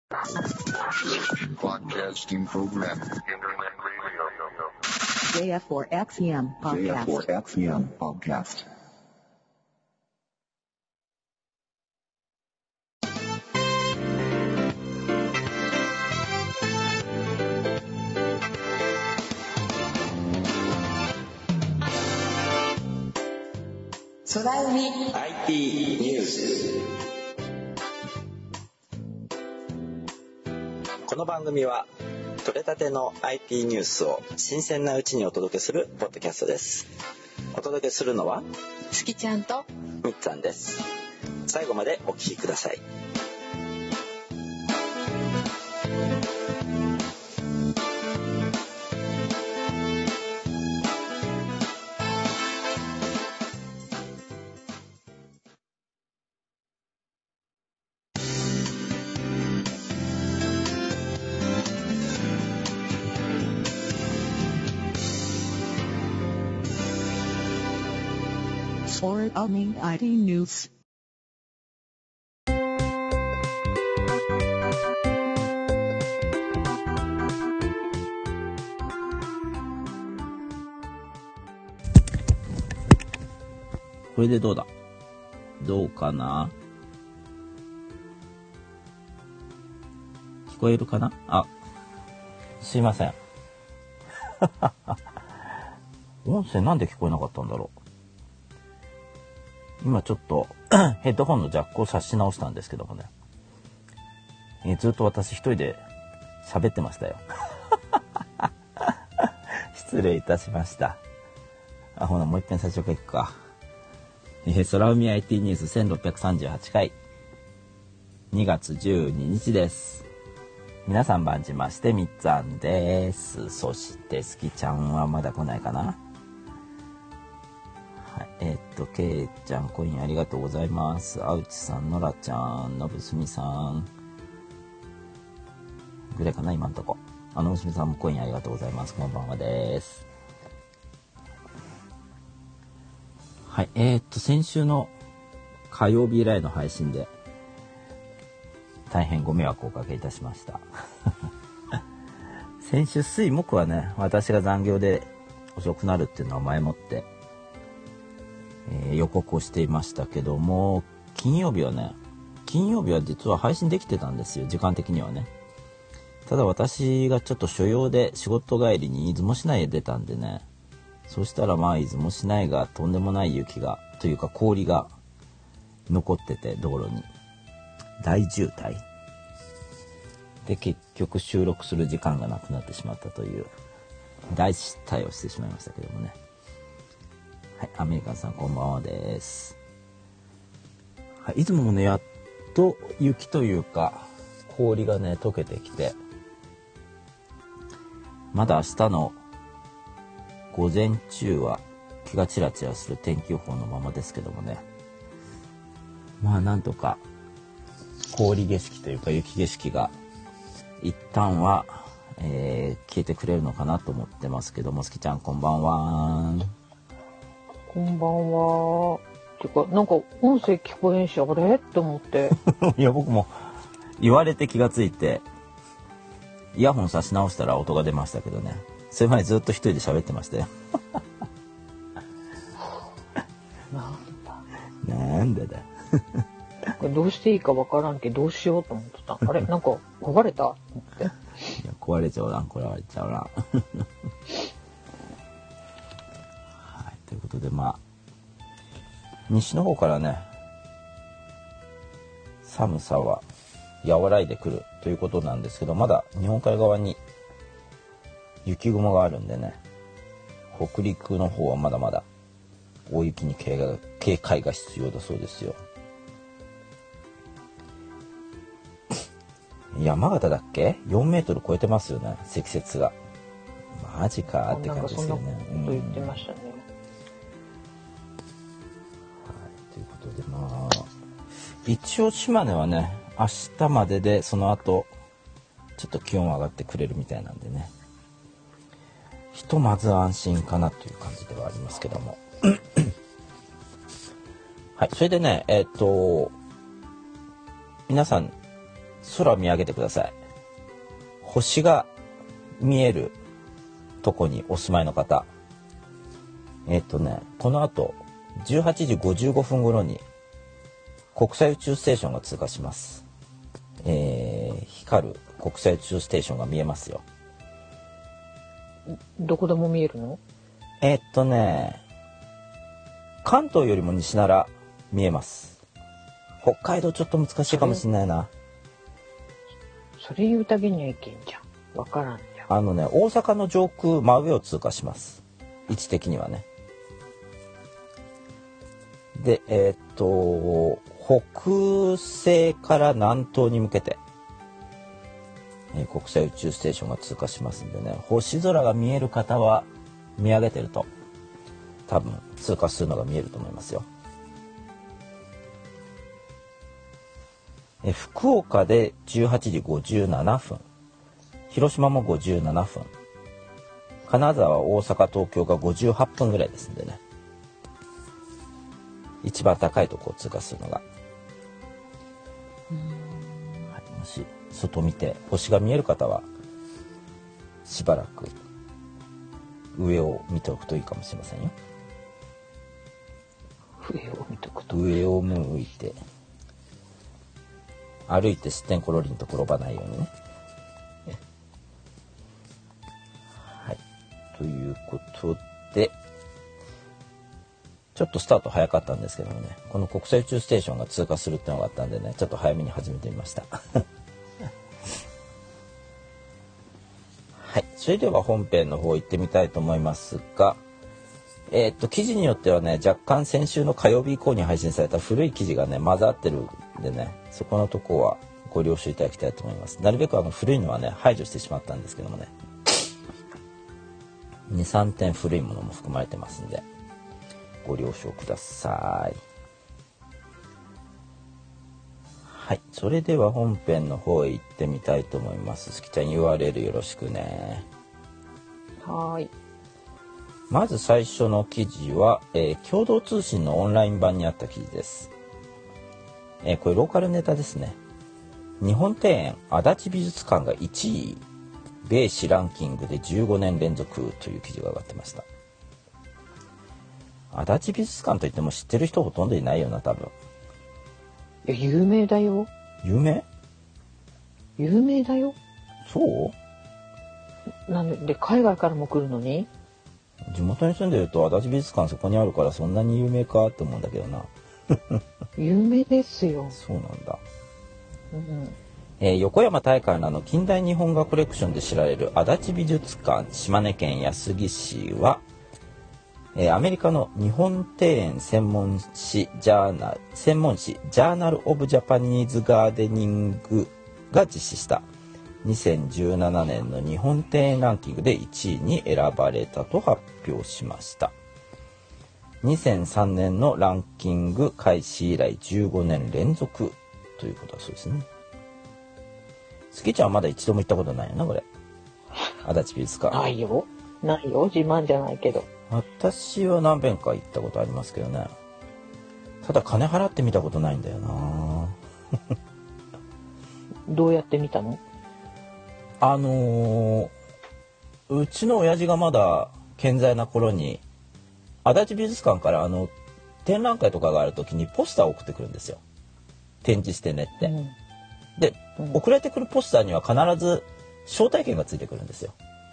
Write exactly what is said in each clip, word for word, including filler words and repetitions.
Broadcasting program. ジェイエフフォーエックスエムジェイエフフォ podcast. ーエックスエム podcast. 空海アイティー ニュース。この番組は取れたての アイティー ニュースを新鮮なうちにお届けするポッドキャストです。お届けするのはすきちゃんとみっつぁんです。最後までお聞きください。 空海 アイティー ニュース。 これでどうだ？どうかな？聞こえるかな？あ、すいません。音声なんで聞こえなかったんだろう。今ちょっとヘッドホンのジャックを差し直したんですけどもね。えーずっと私一人で喋ってましたよ。失礼いたしました。あ、ほな、もう一遍最初からいくか。えー、空海 アイティー ニュースせんろっぴゃくさんじゅうはちかいにがつじゅうににちです。皆さん番じましてみっつぁんです。そしてすきちゃんはまだ来ないかな。はい、えー、っとけいちゃんコインありがとうございます。あうちさん、のらちゃん、のぶすみさんぐらいかな今んとこ。あのぶすみさんもコインありがとうございます。こんばんはです。はい、えー、っと先週の火曜日以来の配信で大変ご迷惑をおかけいたしました。先週水木はね、私が残業で遅くなるっていうのは前もって、えー、予告をしていましたけども、金曜日はね、金曜日は実は配信できてたんですよ、時間的にはね。ただ私がちょっと所用で仕事帰りに出雲市内へ出たんでね、そしたらまあ出雲市内がとんでもない雪がというか氷が残ってて、道路に大渋滞で結局収録する時間がなくなってしまったという大失態をしてしまいましたけどもね。はい、アメリカンさんこんばんはです。はい、出雲もね、やっと雪というか氷がね溶けてきて、まだ明日の午前中は気がチラチラする天気予報のままですけどもね、まあなんとか氷景色というか雪景色が一旦は、えー、消えてくれるのかなと思ってますけども、すきちゃんこんばんは。 こんばんは。てか、なんか音声聞こえんし、あれって思って。 いや、僕も言われて気がついて、イヤホン差し直したら音が出ましたけどね。それ前ずっと一人で喋ってましたよ。 なんだ。 なんでだ。 これどうしていいかわからんけど、どうしようと思ってた。あれなんか壊れたと思って。 いや、壊れちゃうな、壊れちゃうな。はい、ということで、まあ、西の方からね、寒さは和らいでくるということなんですけど、まだ日本海側に雪雲があるんでね、北陸の方はまだまだ大雪に警戒が、警戒が必要だそうですよ。山形だっけよんメートル超えてますよね、積雪が。マジかって感じですよね。 なんかそんなこと言ってましたね。 はい、ということで、まあ一応島根はね、明日までで、その後ちょっと気温上がってくれるみたいなんでね、ひとまず安心かなという感じではありますけども。はい、それでね、えっと皆さん空見上げてください。星が見えるとこにお住まいの方、えっとねこの後じゅうはちじごじゅうごふん頃に国際宇宙ステーションが通過します。えー、光る国際宇宙ステーションが見えますよ。 どこでも見えるの？ えっとね関東よりも西なら見えます。北海道ちょっと難しいかもしれないな。 それ言うたびにはいけんじゃん。わからんじゃん。 あのね大阪の上空真上を通過します。位置的にはね。でえー、っと北西から南東に向けて、えー、国際宇宙ステーションが通過しますんでね、星空が見える方は見上げてると多分通過するのが見えると思いますよ。えー、福岡でじゅうはちじごじゅうななふん、広島もごじゅうななふん、金沢、大阪、東京がごじゅうはっぷんぐらいですんでね、一番高いところを通過するのが、はい、もし外見て星が見える方はしばらく上を見ておくといいかもしれませんよ。 上を見ておくと。 上を向いて歩いてすってんころりんと転ばないようにね。はい、ということでちょっとスタート早かったんですけどもね、この国際宇宙ステーションが通過するってのがあったんでね、ちょっと早めに始めてみました。はい、それでは本編の方行ってみたいと思いますが、えー、っと記事によってはね、若干先週の火曜日以降に配信された古い記事がね混ざってるんでね、そこのとこはご了承いただきたいと思います。なるべくあの古いのはね排除してしまったんですけどもね、にさんてん古いものも含まれてますんでご了承ください。はい、それでは本編の方へ行ってみたいと思います。すきちゃん ユーアールエル よろしくね。 はーい。 まず最初の記事は、えー、共同通信のオンライン版にあった記事です。えー、これローカルネタですね。日本庭園足立美術館がいちい、米市ランキングでじゅうごねん連続という記事が上がってました。足立美術館といっても知ってる人ほとんどいないよな多分。 いや有名だよ。 有名？ 有名だよ。 そう？ なんで、で海外からも来るのに？ 地元に住んでると足立美術館そこにあるからそんなに有名かって思うんだけどな。 有名ですよ。 そうなんだ。 うん、 えー、横山大観らの近代日本画コレクションで知られる足立美術館島根県安来市は、えー、アメリカの日本庭園専門誌ジャーナル専門誌ジャーナル・オブ・ジャパニーズ・ガーデニングが実施したにせんじゅうななねんの日本庭園ランキングでいちいに選ばれたと発表しました。にせんさんねんのランキング開始以来じゅうごねん連続ということだそうですね。スキちゃんはまだ一度も行ったことないよなこれ。足立美術館。 ないよ。ないよ。自慢じゃないけど。 私は何遍か行ったことありますけどね。ただ金払って見たことないんだよな。 どうやって見たの？ あのー、うちの親父がまだ健在な頃に足立美術館からあの展覧会とかがある時にポスターを送ってくるんですよ。展示してねって。うん、で、うん、送られてくるポスターには必ず招待券がついてくるんですよ。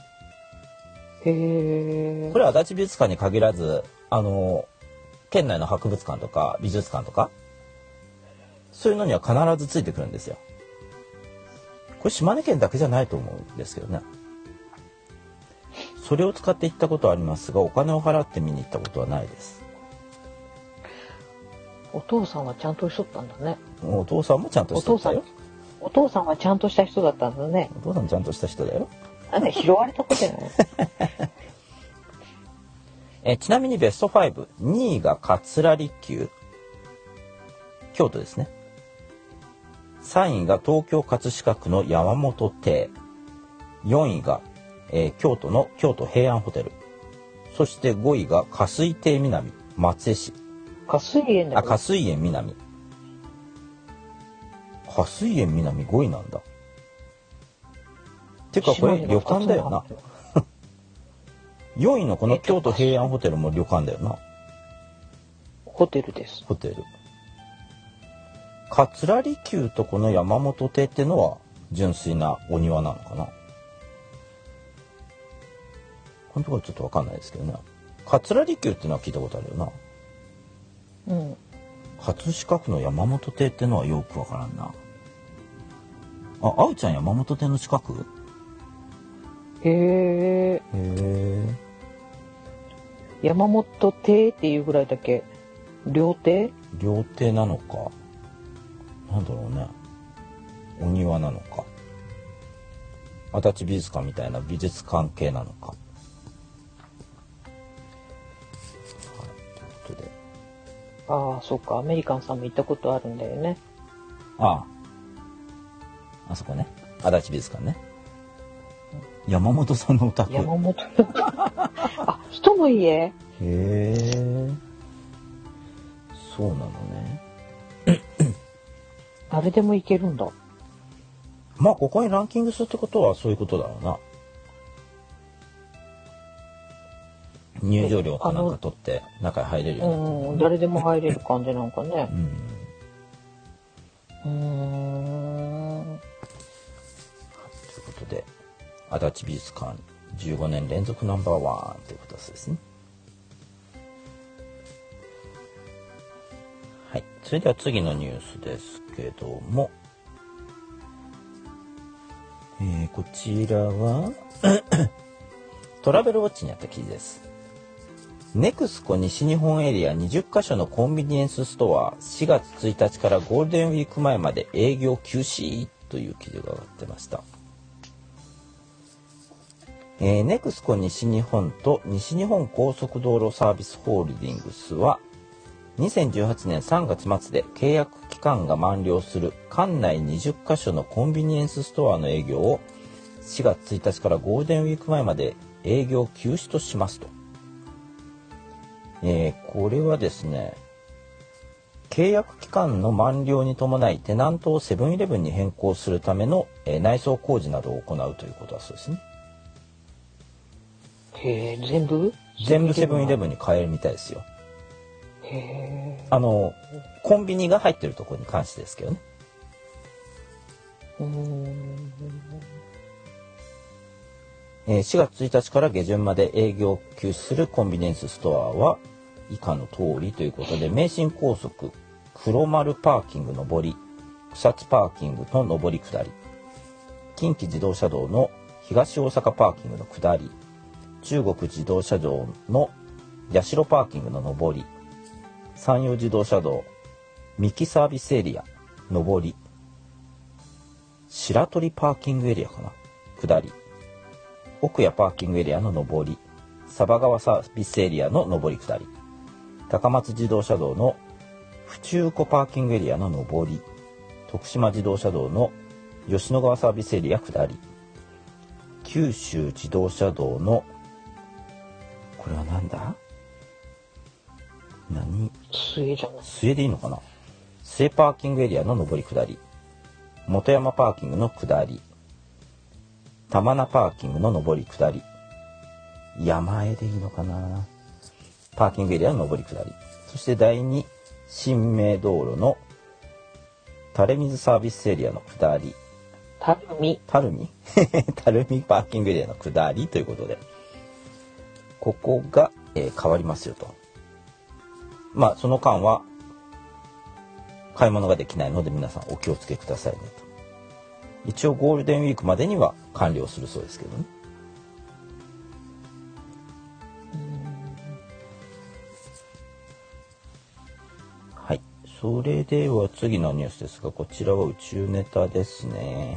へー。 これは足立美術館に限らず、あの県内の博物館とか美術館とかそういうのには必ずついてくるんですよ。これ島根県だけじゃないと思うんですけどね。それを使って行ったことはありますが、お金を払って見に行ったことはないです。 お父さんはちゃんとしとったんだね。 お父さんもちゃんとしとったよ。 お父さんはちゃんとした人だったんだね。 お父さんちゃんとした人だよ。 あね、拾われたことじゃない。 えちなみにベストご、にいが桂離宮、京都ですね。さんいが東京葛飾区の山本庭、よんいが、えー、京都の京都平安ホテル、そしてごいが霞水亭南松江市。 霞水園だ。 あ、霞水園南。 波水園南ごいなんだ。てかこれ旅館だよな。よんいのこの京都平安ホテルも旅館だよな。 ホテルです。 ホテル。桂離宮とこの山本邸ってのは純粋なお庭なのかな。このところちょっとわかんないですけどね。桂離宮ってのは聞いたことあるよな。 うん。 葛飾区の山本邸ってのはよくわからんな。あ、あうちゃん山本邸の近く？ へえ。 へえ。 山本邸っていうぐらいだけ。料亭？ 料亭なのか。なんだろうね。お庭なのか。足立美術館みたいな美術関係なのか。はい、ということで。 ああ、そうか。アメリカンさんも行ったことあるんだよね。 ああ。あそこね。足立美術館ね。山本さんのお宅。 山本。あ、人の家？ へえ。そうなのね。 誰でも行けるんだ。 まあここにランキングするってことはそういうことだろうな。入場料かなんか取って中に入れるようになってる、ね、 うん、誰でも入れる感じなんかね。 うん。 うーん。 ということで足立美術館じゅうごねん連続ナンバーワンということですね。はい。それでは次のニュースですけども、えー、こちらはトラベルウォッチにあった記事です。ネクスコ西日本エリアにじゅっかしょのコンビニエンスストアしがつついたちからゴールデンウィーク前まで営業休止という記事が上がってました。えー、ネクスコ西日本と西日本高速道路サービスホールディングスはにせんじゅうはちねんさんがつまつで契約期間が満了する管内にじゅっかしょのコンビニエンスストアの営業をしがつついたちからゴールデンウィーク前まで営業休止としますと。えー、これはですね、契約期間の満了に伴いテナントをセブンイレブンに変更するための、えー、内装工事などを行うということだそうですね。 へえ、全部？ 全部セブンイレブンに変えるみたいですよ。 へえ。 あのコンビニが入ってるところに関してですけどね。 うーん。 えー、しがつついたちから下旬まで営業休止するコンビニエンスストアは以下の通りということで、名神高速黒丸パーキング上り、草津パーキングの上り下り、近畿自動車道の東大阪パーキングの下り、中国自動車道の八代パーキングの上り、山陽自動車道三木サービスエリア上り、白鳥パーキングエリアかな下り、奥谷パーキングエリアの上り、佐波川サービスエリアの上り下り、高松自動車道の府中湖パーキングエリアの上り、徳島自動車道の吉野川サービスエリア下り、九州自動車道のこれはなんだ？何？ 末じゃない？ 末でいいのかな？末パーキングエリアの上り下り、本山パーキングの下り、玉名パーキングの上り下り、山江でいいのかな？パーキングエリアの上り下り、そしてだいに新名道路の垂水サービスエリアの下り、 垂水垂水垂水パーキングエリアの下りということで、ここが、えー、変わりますよと。まあその間は買い物ができないので皆さんお気をつけくださいねと。一応ゴールデンウィークまでには完了するそうですけどね。はい。それでは次のニュースですが、こちらは宇宙ネタですね。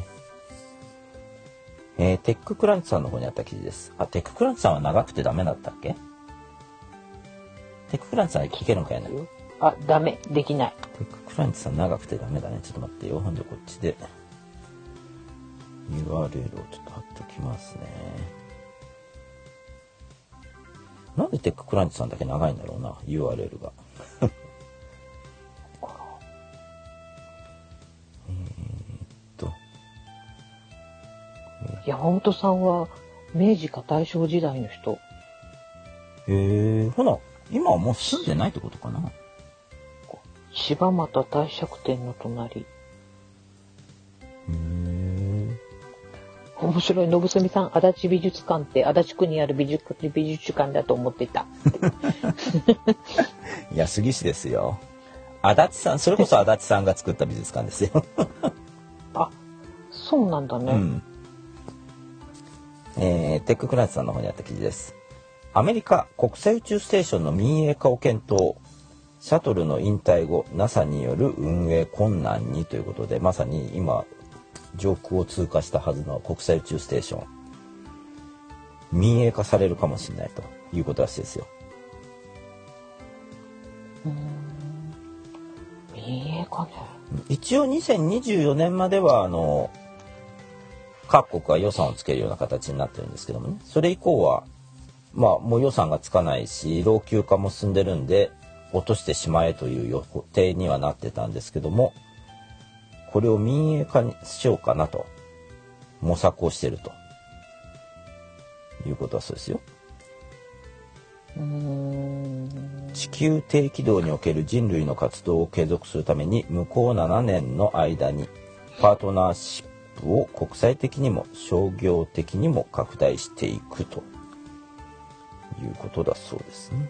えー、テッククランチさんの方にあった記事です。あ、テッククランチさんは長くてダメだったっけ？テッククランチさんいけるのかやね。 あ、ダメ。できない。 テッククランチさん長くてダメだね。ちょっと待ってよ。ほんでこっちで ユーアールエル をちょっと貼っときますね。なんでテッククランチさんだけ長いんだろうな、 ユーアールエル が。え山本さんは明治か大正時代の人。 へえ、ほな、今はもう住んでないってことかな。 柴又帝釈天の隣。 へえ。 面白い。信澄さん、足立美術館って足立区にある美術美術館だと思ってた。 いや、杉市ですよ。足立さん、それこそ足立さんが作った美術館ですよ。 あ、そうなんだね。 うん。えー、テッククランチさんの方にあった記事です。アメリカ国際宇宙ステーションの民営化を検討。シャトルの引退後 ナサ による運営困難にということで、まさに今上空を通過したはずの国際宇宙ステーション民営化されるかもしれないということらしいですよ。 うーん、民営化ね。 一応にせんにじゅうよねんまではあの各国が予算をつけるような形になってるんですけどもね、それ以降はまあもう予算がつかないし老朽化も進んでるんで落としてしまえという予定にはなってたんですけども、これを民営化にしようかなと模索をしているということはそうですよ。 うーん、 地球低軌道における人類の活動を継続するために向こうななねんの間にパートナーシップを国際的にも商業的にも拡大していくということだそうですね。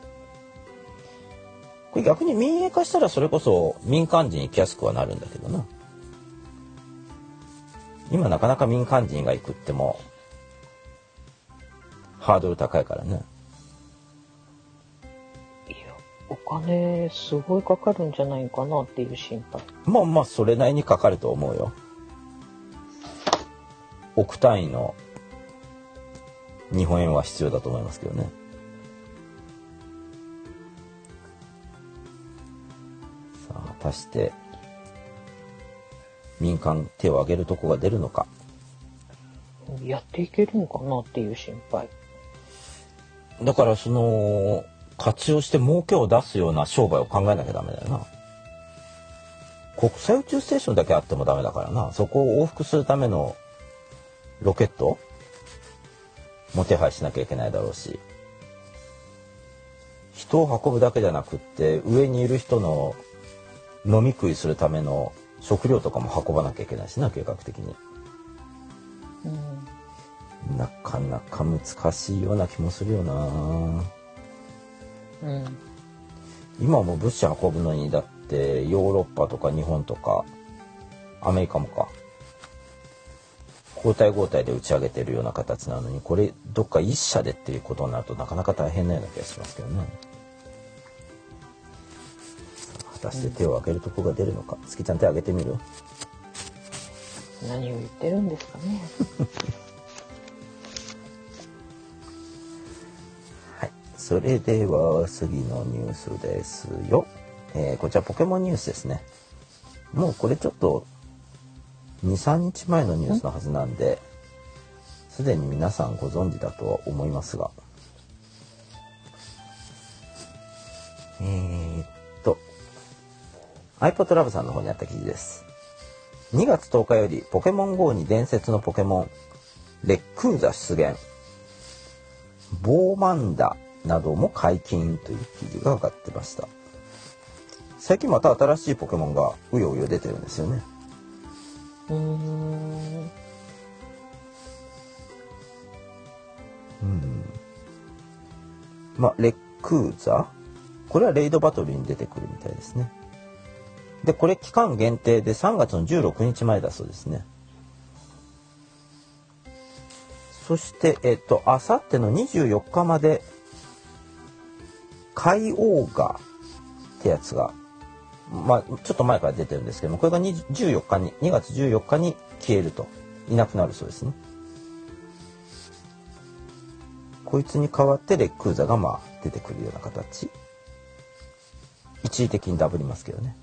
これ逆に民営化したらそれこそ民間人行きやすくはなるんだけどな。今なかなか民間人が行くってもハードル高いからね。 いや、お金すごいかかるんじゃないかなっていう心配。 まあまあそれなりにかかると思うよ。億単位の日本円は必要だと思いますけどね。さあ果たして民間手を挙げるとこが出るのか。 やっていけるのかなっていう心配。 だからその活用して儲けを出すような商売を考えなきゃダメだよな。国際宇宙ステーションだけあってもダメだからな。そこを往復するためのロケットも手配しなきゃいけないだろうし、人を運ぶだけじゃなくって上にいる人の飲み食いするための食料とかも運ばなきゃいけないしな、計画的に。 うん、 なかなか難しいような気もするよな。 うん、 今も物資運ぶのにだってヨーロッパとか日本とかアメリカもか交代交代で打ち上げてるような形なのに、これどっか一社でっていうことになるとなかなか大変なような気がしますけどね。果たして手を挙げるとこが出るのか。月ちゃん手挙げてみる？ 何を言ってるんですかね。 はい、それでは次のニュースですよ。えー、こちらポケモンニュースですね。もうこれちょっとに、さんにちまえのニュースのはずなんで、すでに皆さんご存知だとは思いますが、えー、っと iPod ラブさんの方にあった記事です。にがつとおかよりポケモン ゴー に伝説のポケモンレックーザ出現、ボーマンダなども解禁という記事が上がってました。最近また新しいポケモンがうようよ出てるんですよね。 うーん、 うん、まあレックーザ、これはレイドバトルに出てくるみたいですね。でこれ期間限定でさんがつのじゅうろくにちまえだそうですね。そしてえっとあさってのにじゅうよっかまでカイオーガってやつが、まあちょっと前から出てるんですけども、これがじゅうよっかににがつじゅうよっかに消えると、いなくなるそうですね。こいつに代わってレックーザがまあ出てくるような形。一時的にダブりますけどね。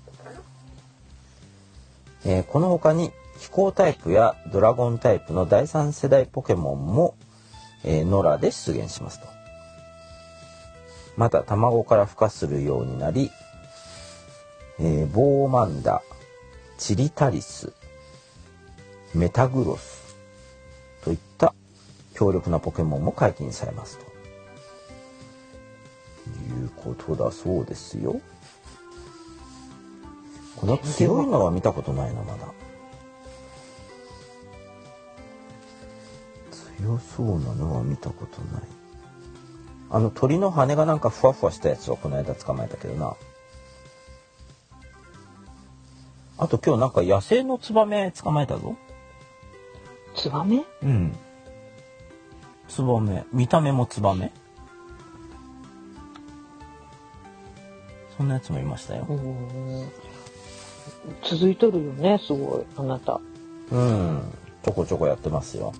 えー、この他に飛行タイプやドラゴンタイプのだいさん世代ポケモンも、えー、ノラで出現しますと。また卵から孵化するようになり、えー、ボーマンダ、チリタリス、メタグロス、 といった強力なポケモンも解禁されますということだそうですよ。この強いのは見たことないな、まだ。強そうなのは見たことない。あの鳥の羽がなんかふわふわしたやつをこの間捕まえたけどな。あと今日なんか野生のツバメ捕まえたぞ。 ツバメ？ うん。ツバメ、見た目もツバメ。そんなやつもいましたよ。 うん。続いとるよね、すごい、あなた。 うん、ちょこちょこやってますよ。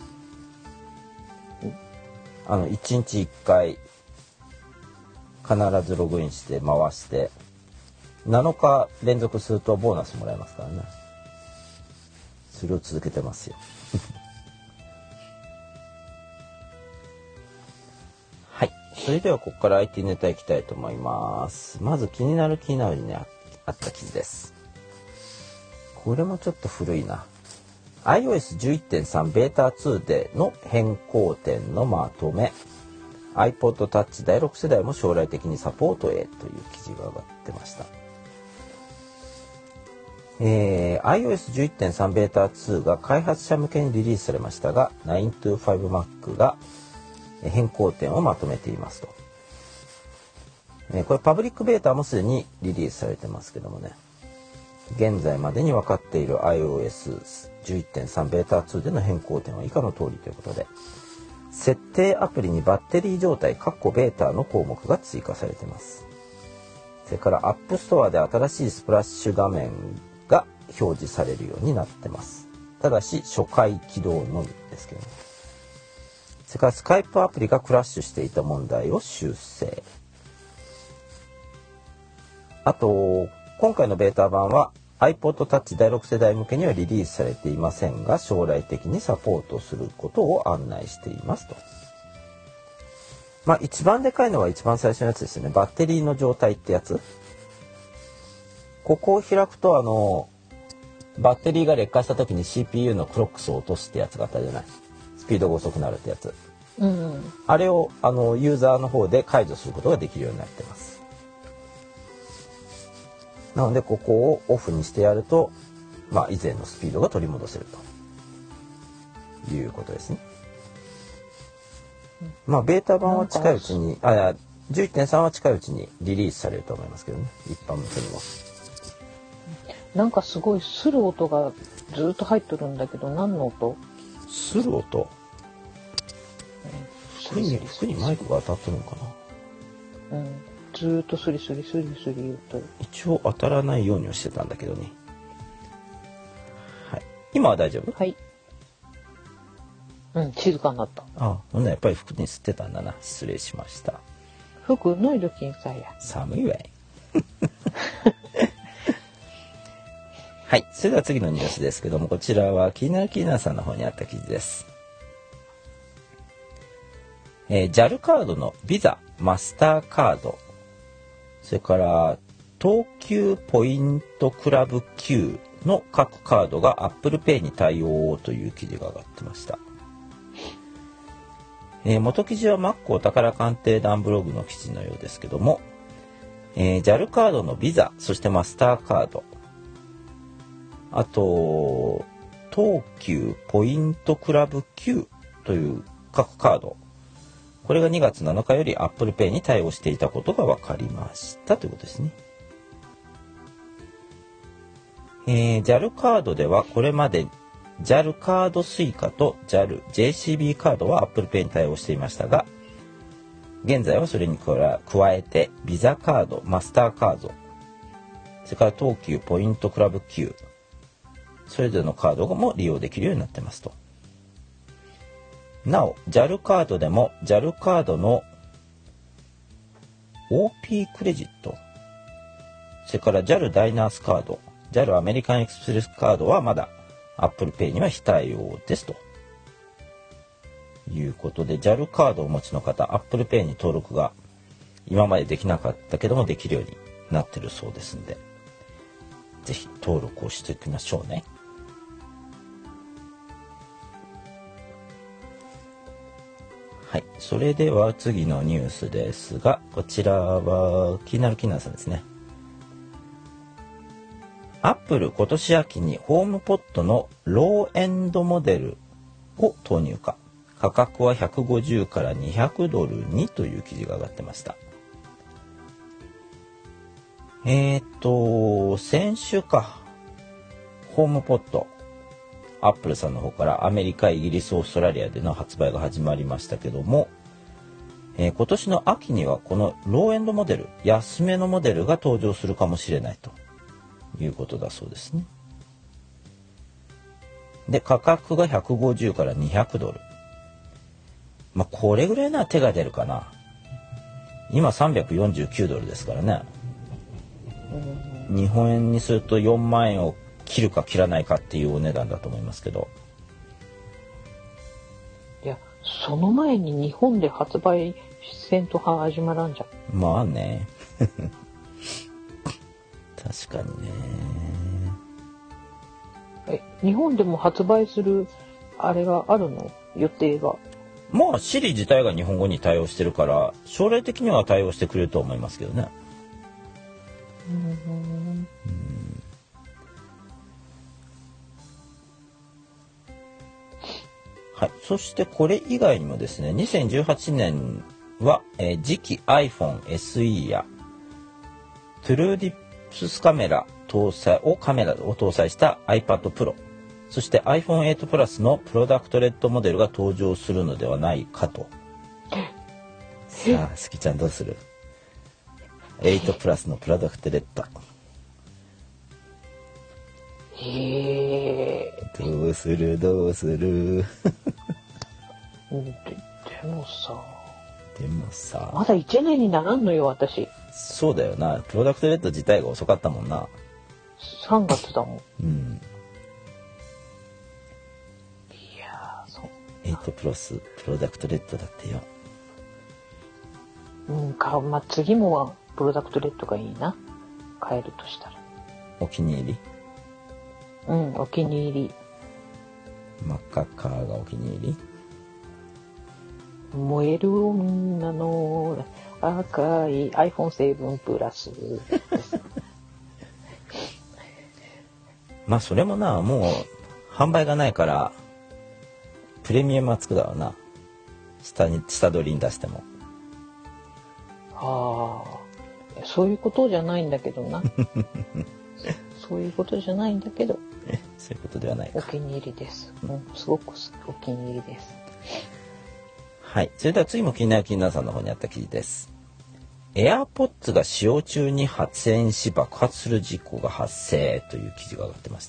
あのいちにちいっかい必ずログインして回してなのか連続するとボーナスもらえますからね。それを続けてますよ。はい、それではここから アイティー ネタいきたいと思います。まず気になる気になるにあった記事です。これもちょっと古いな。アイオーエスじゅういってんさん ベータツーでの変更点のまとめ。 iPod Touch だいろく世代も将来的にサポートへという記事が上がってました。えー、アイオーエスじゅういってんさん ベータツーが開発者向けにリリースされましたが ナイントゥーファイブマック が変更点をまとめていますと。えー、これパブリックベータもすでにリリースされてますけどもね、現在までに分かっている アイオーエスじゅういってんさん ベータツーでの変更点は以下の通りということで、設定アプリにバッテリー状態ベータの項目が追加されています。それからアップストアで新しいスプラッシュ画面が表示されるようになってます。ただし初回起動のみですけどね。それからスカイプアプリがクラッシュしていた問題を修正。あと今回のベータ版は iPod Touch だいろく世代向けにはリリースされていませんが将来的にサポートすることを案内していますと。まあ一番でかいのは一番最初のやつですよね。バッテリーの状態ってやつ。ここを開くとあのバッテリーが劣化した時に シーピーユー のクロックスを落とすってやつがあったじゃない。スピードが遅くなるってやつ。 うんうん、 あれをあのユーザーの方で解除することができるようになってます。なのでここをオフにしてやると、まあ、以前のスピードが取り戻せるということですね。まあベータ版は近いうちに、あ、じゅういってんさん は近いうちにリリースされると思いますけどね、一般向けにも。 なんかすごいする音がずっと入ってるんだけど、何の音？ する音？服に、服にマイクが当たってるのかな？ うん。ずーっとスリスリスリスリ言うと。 一応当たらないようにはしてたんだけどね。はい。今は大丈夫？ はい。うん、静かになった。 ああ、ほんならやっぱり服に吸ってたんだな。失礼しました。 服脱いどきんさや。 寒いわい。はい。それでは次のニュースですけども、こちらは気になる気になるさんの方にあった記事です。えー、ジャル カードのビザ、マスターカード、それから東急ポイントクラブ Q の各カードが Apple Pay に対応という記事が上がってました。えー、元記事はマックお宝鑑定団ブログの記事のようですけども、えー、ジャル カードのビザ、そしてマスターカード、あと東急ポイントクラブ Q という各カード、これがにがつなのかより Apple Pay に対応していたことが分かりましたということですね。えー、ジャル カードではこれまで ジャル カード Suica と ジャル ジェーシービー カードは Apple Pay に対応していましたが、現在はそれに加えてビザカード、マスターカード、それから東急ポイントクラブ Q、それぞれのカードも利用できるようになってますと。なお ジャル カードでも ジャル カードの オーピー クレジット、それから ジャル ダイナースカード、 ジャル アメリカンエクスプレスカードはまだ Apple Pay には非対応ですということで、 ジャル カードをお持ちの方 Apple Pay に登録が今までできなかったけどもできるようになってるそうですんで、ぜひ登録をしておきましょうね。 はい、それでは次のニュースですが、こちらは気になる気になるさんですね。アップル今年秋にホームポットのローエンドモデルを投入か。価格はひゃくごじゅうからにひゃくドルにという記事が上がってました。えーと、先週か。ホームポット。アップルさんの方からアメリカ、イギリス、オーストラリアでの発売が始まりましたけども、えー、今年の秋にはこのローエンドモデル、安めのモデルが登場するかもしれないということだそうですね。で、価格がひゃくごじゅうからにひゃくドル。まあ、これぐらいなら手が出るかな。今さんびゃくよんじゅうきゅうドルですからね。日本円にするとよんまんえんを切るか切らないかっていうお値段だと思いますけど。いや、その前に日本で発売せんと始まらんじゃん。 まあね。確かにね。 え、日本でも発売するあれがあるの？予定が。 まあ Siri 自体が日本語に対応してるから将来的には対応してくれると思いますけどね。うんうんはい、そしてこれ以外にもですね、にせんじゅうはちねんは、えー、次期 iPhone エスイー やトゥルーディプスカメラ搭載をカメラを搭載した iPad Pro、そして アイフォンエイト プラスのプロダクトレッドモデルが登場するのではないかと。さあ、すきちゃんどうする？エイトプラスのプロダクトレッド。 へえ。 どうするどうする。 で, でもさ。 でもさ。 まだいちねんにならんのよ私。 そうだよな。プロダクトレッド自体が遅かったもんな。 さんがつだもん。 うん。 いやー、そう。 エイトプラスプロダクトレッドだってよ。 うんか、まあ、次もはプロダクトレッドがいいな。変えるとしたら。 お気に入り？ うん、お気に入り。 真っ赤っかがお気に入り？ 燃える女の赤い アイフォンセブン プラス。 まあそれもな、もう販売がないからプレミアムはつくだろうな。下に下取りに出しても。 ああ、そういうことじゃないんだけどな。そういうことじゃないんだけど。 そういうことではないか。 お気に入りです。うん、すごくお気に入りです。 はい。それでは次も気になる気になるさんの方にあった記事です。AirPods が使用中に発煙し爆発する事故が発生という記事が上がってました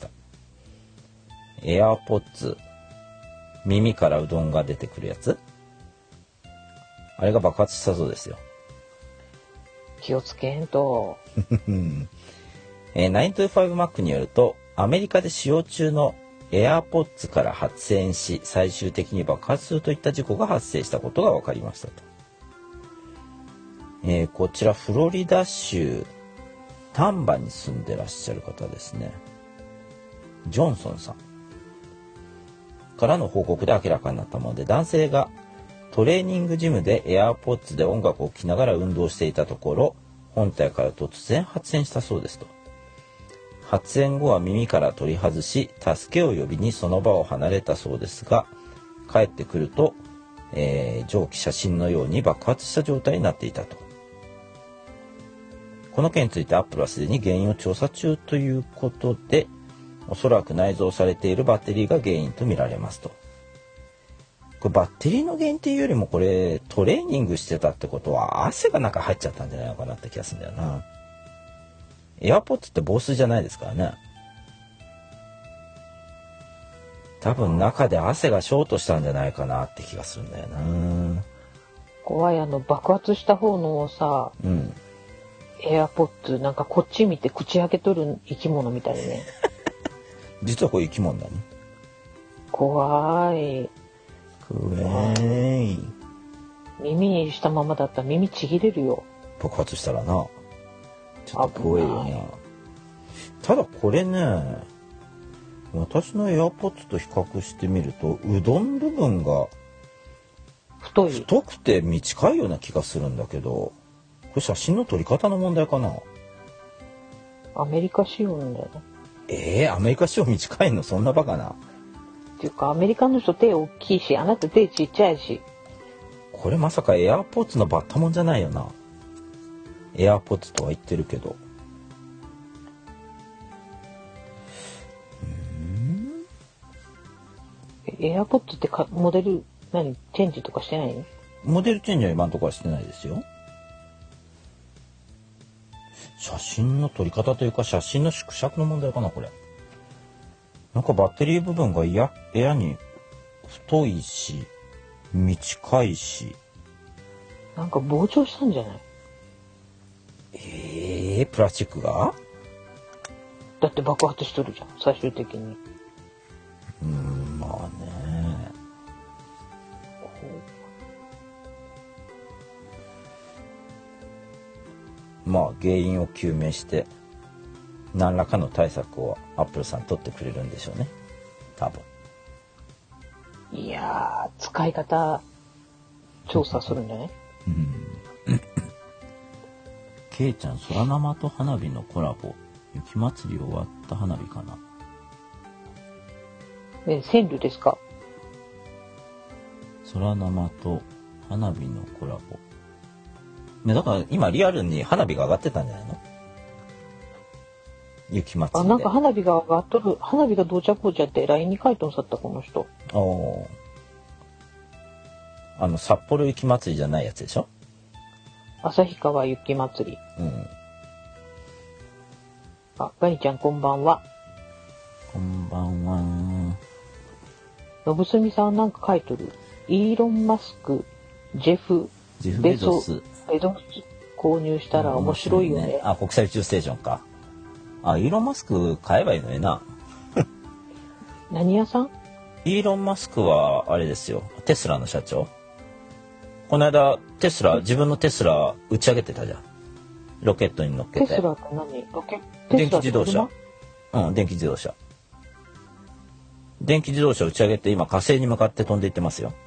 。AirPods、耳からうどんが出てくるやつ？あれが爆発したそうですよ。 気をつけんと。 えー、ナイントゥーファイブマック によると、アメリカで使用中の AirPods から発煙し、最終的に爆発するといった事故が発生したことが分かりましたと。えー、こちらフロリダ州丹波に住んでらっしゃる方ですね。ジョンソンさんからの報告で明らかになったもので、男性がトレーニングジムで AirPods で音楽を聴きながら運動していたところ、本体から突然発煙したそうですと。発煙後は耳から取り外し、助けを呼びにその場を離れたそうですが、帰ってくると、えー、上記写真のように爆発した状態になっていたと。この件についてアップルはすでに原因を調査中ということで、おそらく内蔵されているバッテリーが原因とみられますと。これバッテリーの原因っていうよりも、これトレーニングしてたってことは汗が中入っちゃったんじゃないのかなって気がするんだよな。AirPods って防水じゃないですからね。多分中で汗がショートしたんじゃないかなって気がするんだよな。 怖い、あの爆発した方のさ、うん、AirPods なんかこっち見て口開けとる生き物みたいね。 実はこういう生き物だね。 怖い。 怖い。 耳にしたままだったら耳ちぎれるよ。 爆発したらな。ちょっと怖いよな。ただこれね、私の AirPods と比較してみると、うどん部分が太い。 太くて短いような気がするんだけど、これ写真の撮り方の問題かな。 アメリカ仕様なんだよね。 えー、アメリカ仕様短いのそんなバカな。 っていうかアメリカの人手大きいし、あなた手ちっちゃいし。 これまさかエアポッツのバッタモンじゃないよな。エアポッツとは言ってるけど。 エアポッツってかモデル何チェンジとかしてない？ モデルチェンジは今のところはしてないですよ。写真の撮り方というか写真の縮尺の問題かなこれ。なんかバッテリー部分がいやエアに太いし短いし。 なんか膨張したんじゃない？ えー、プラスチックが？ だって爆発しとるじゃん最終的に。 うーん、まあね。まあ原因を究明して何らかの対策をアップルさん取ってくれるんでしょうね多分。 いやー使い方調査するんじゃない？ うん。ケイちゃん空生と花火のコラボ雪まつり終わった花火かな。 え川柳ですか？ 空生と花火のコラボ。ね、だから今リアルに花火が上がってたんじゃないの？雪まつりで。 あ、なんか花火が上がっとる。花火がどうちゃこうちゃって ライン に書いとんさったこの人。 おあの札幌雪まつりじゃないやつでしょ？ 旭川雪まつり。 うん。 あ、ガニちゃんこんばんは。 こんばんは。 のぶすみさんなんか書いとる。イーロン・マスク、ジェフ・ジェフ・ベゾス。 ベゾス購入したら面白いよね。 ね、あ、国際宇宙ステーションか。あ、イーロン・マスク買えばいいのにな。 何屋さん？ イーロン・マスクはあれですよ。テスラの社長。この間テスラ自分のテスラ打ち上げてたじゃん。ロケットに乗っけて。 テスラって何？ロケ電気自動車。うん、電気自動車。電気自動車打ち上げて今火星に向かって飛んでいってますよ。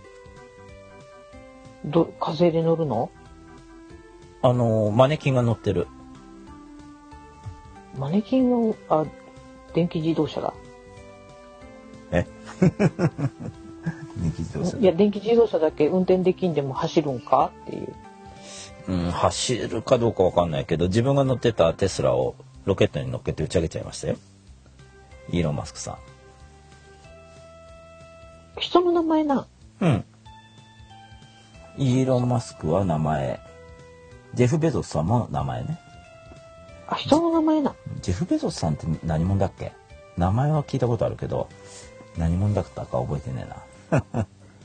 ど火星で乗るの？ あのマネキンが乗ってる。 マネキンはあ電気自動車だ。 え？電気自動車。 いや電気自動車だけ運転できんでも走るんかっていう。 うん、走るかどうかわかんないけど自分が乗ってたテスラをロケットに乗っけて打ち上げちゃいましたよ。イーロン・マスクさん。 人の名前な。 うん。イーロン・マスクは名前。ジェフ・ベゾスさんも名前ね。 あ、人の名前な。 ジェフ・ベゾスさんって何者だっけ？名前は聞いたことあるけど何者だったか覚えてねえな。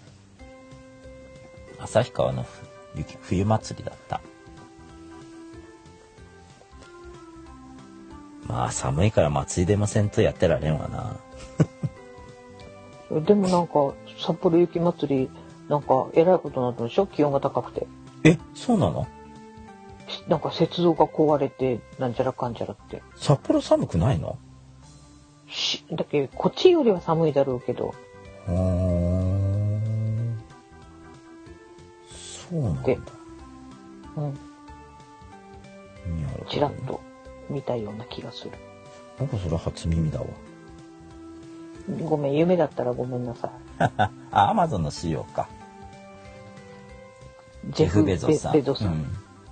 旭川の雪冬祭りだった。まあ寒いから祭りでもせんとやってられんわな。 でもなんか札幌雪まつりなんかえらいことになったでしょ？気温が高くて。 え、そうなの？ なんか雪像が壊れてなんちゃらかんちゃらって。 札幌寒くないの？ しだけこっちよりは寒いだろうけど。 うーん。そうなんだ。 で、うん。 なるほどね。 ちらっと見たような気がする。 なんかそれ初耳だわ。 ごめん、夢だったらごめんなさい。 あ、アマゾンの仕様か。ジェフ・ベゾスさん。 ベゾさん。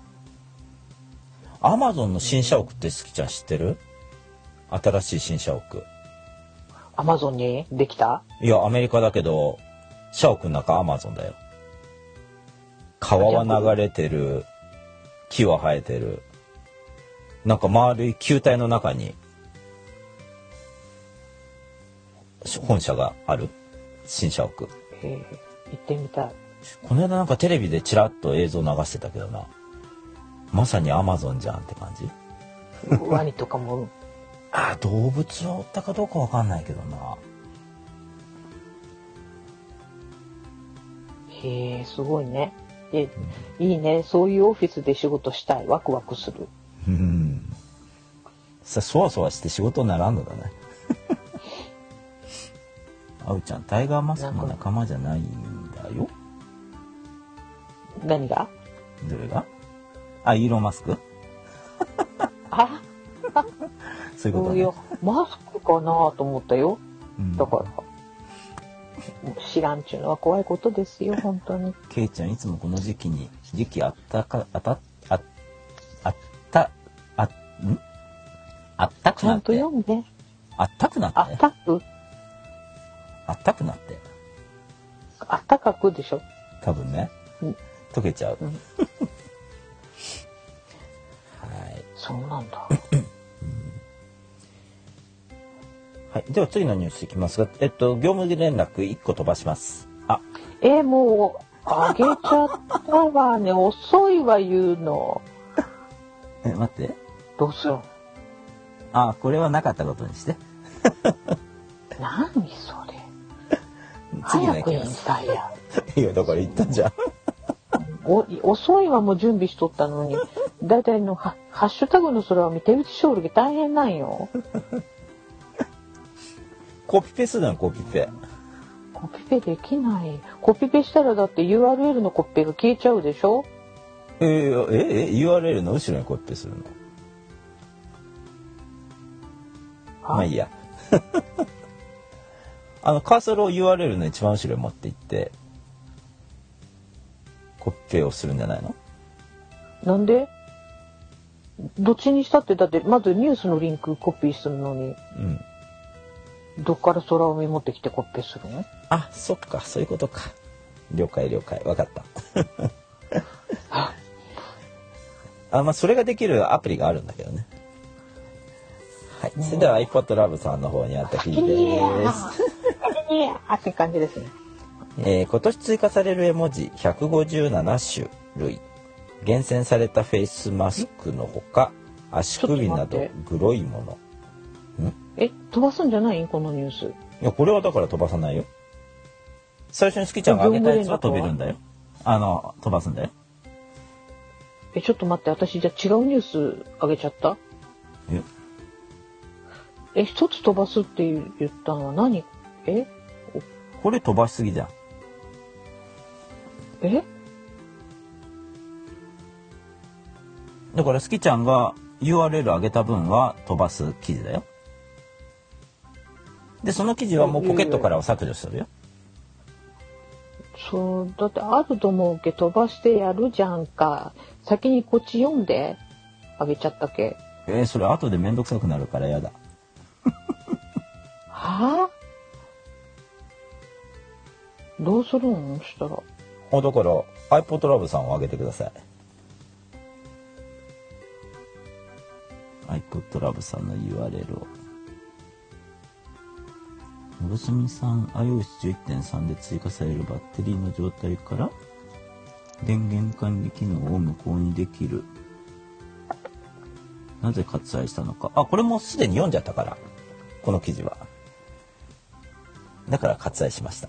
アマゾンの新社屋って好きちゃん知ってる？新しい新社屋。 アマゾンにできた？ いや、アメリカだけど、社屋の中アマゾンだよ。川は流れてる、木は生えてる。なんか丸い球体の中に本社がある新社屋。 えー、行ってみたい。 この間なんかテレビでチラッと映像流してたけどな。まさにアマゾンじゃんって感じ。 ワニとかも。 あ、動物はおったかどうかわかんないけどな。 へえ、すごいね。え、うん、いいね。そういうオフィスで仕事したい。ワクワクする。 うん。さ、そわそわして仕事にならんのだね。あうちゃん、タイガーマスクの仲間じゃないんだよ。 何が？ どれが？あ、イーロンマスク？ あそういうことね。 いや、マスクかなと思ったよ。 うん、 だから知らんっちゅうのは怖いことですよ、本当に。 ケイちゃんいつもこの時期に時期あったかあたああったあんあったくちゃとなんって読んで。 あったくなってあったくあったくなってあったかくでしょ。 多分ね、 うん、 溶けちゃう、 うん、 はい。 そうなんだ。 はい、では次のニュースいきますが、えっと業務連絡いっこ飛ばします。あ、 えー、もうあげちゃったわね。遅いわ言うの。 え、待って。 どうするん？ あ、これはなかったことにして。 何それ。 次の早く言いたいや。 いやだから言ったじゃん。 お遅いはもう準備しとったのに、だいたいのハッシュタグのそれは見てるしょるけ大変なんよ。 コピペするのコピペ。 コピペできない。コピペしたらだって ユーアールエル のコピペが消えちゃうでしょ。 えー、ええ ユーアールエル の後ろにコピペするの。まあいいや。あのカーソルを ユーアールエル の一番後ろに持っていってコピペをするんじゃないの？ なんで？どっちにしたってだってまずニュースのリンクコピーするのに、うん、どっから空を見持ってきてコピペするの？ あ、そっか、そういうことか。了解了解、分かった。あ、まあそれができるアプリがあるんだけどね。はい、それでは iPod Love さんの方にあった記事です。 いやーって感じですね。 えー、今年追加される絵文字ひゃくごじゅうななしゅるい、厳選されたフェイスマスクのほか足首など黒いもの。んえ、飛ばすんじゃないこのニュース。 いや、これはだから飛ばさないよ。最初にスキちゃんが上げたやつは飛べるんだよ。あの飛ばすんだよ。 え、ちょっと待って、私じゃあ違うニュース上げちゃった？ ええ、一つ飛ばすって言ったのは何？え？ これ飛ばしすぎじゃん。 え？ だからスキちゃんが ユーアールエル 上げた分は飛ばす記事だよ。で、その記事はもうポケットからは削除するよ。 そう、だってあると思うけど飛ばしてやるじゃんか。先にこっち読んであげちゃったっけ。 えー、それ後でめんどくさくなるからやだ。 はあ？どうするんしたら。 あ、だから iPod Love さんを上げてください。iPod Love さんの ユーアールエル を。のぶすみさん アイオーエスじゅういってんさん で追加されるバッテリーの状態から電源管理機能を無効にできる。なぜ割愛したのか。あ、これもすでに読んじゃったから、この記事は。だから割愛しました。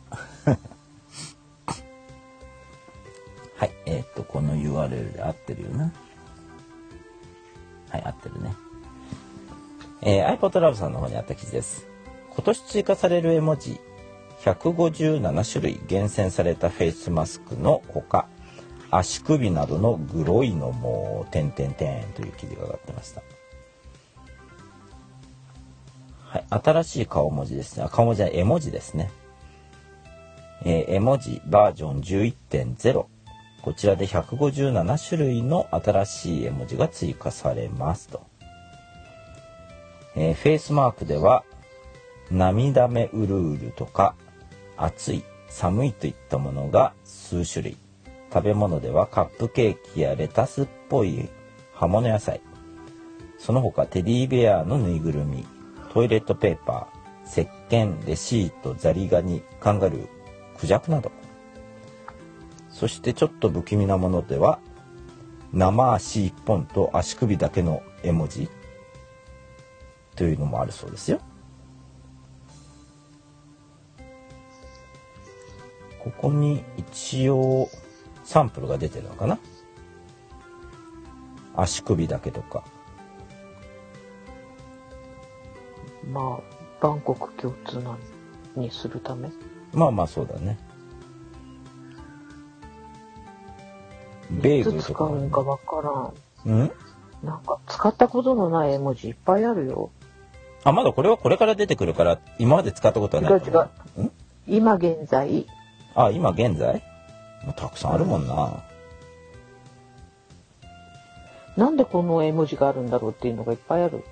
はい、えー、っとこの ユーアールエル で合ってるよな。はい、合ってるね。えー、iPod Love さんの方にあった記事です。今年追加される絵文字ひゃくごじゅうななしゅるい厳選されたフェイスマスクのほか足首などのグロいのも点々点という記事が上がってました。はい、新しい顔文字ですね。顔文字は絵文字ですね。えー、絵文字バージョン じゅういってんゼロ、 こちらでひゃくごじゅうななしゅるいの新しい絵文字が追加されますと。えー、フェイスマークでは涙目うるうるとか暑い、寒いといったものが数種類。食べ物ではカップケーキやレタスっぽい葉物野菜、その他テディベアのぬいぐるみ、トイレットペーパー、石鹸、レシート、ザリガニ、カンガルー、クジャクなど。そしてちょっと不気味なものでは生足一本と足首だけの絵文字というのもあるそうですよ。ここに一応サンプルが出てるのかな。足首だけとか。 まあ万国共通なにするため。 まあまあそうだね。 ベーグいつ使ルとか。 うんかわからん。 うん？ なんか使ったことのない絵文字いっぱいあるよ。 あ、まだこれはこれから出てくるから今まで使ったことはないと思う。 違う違う。今現在。 あ、今現在？もうたくさんあるもんな。 なんでこの絵文字があるんだろうっていうのがいっぱいある。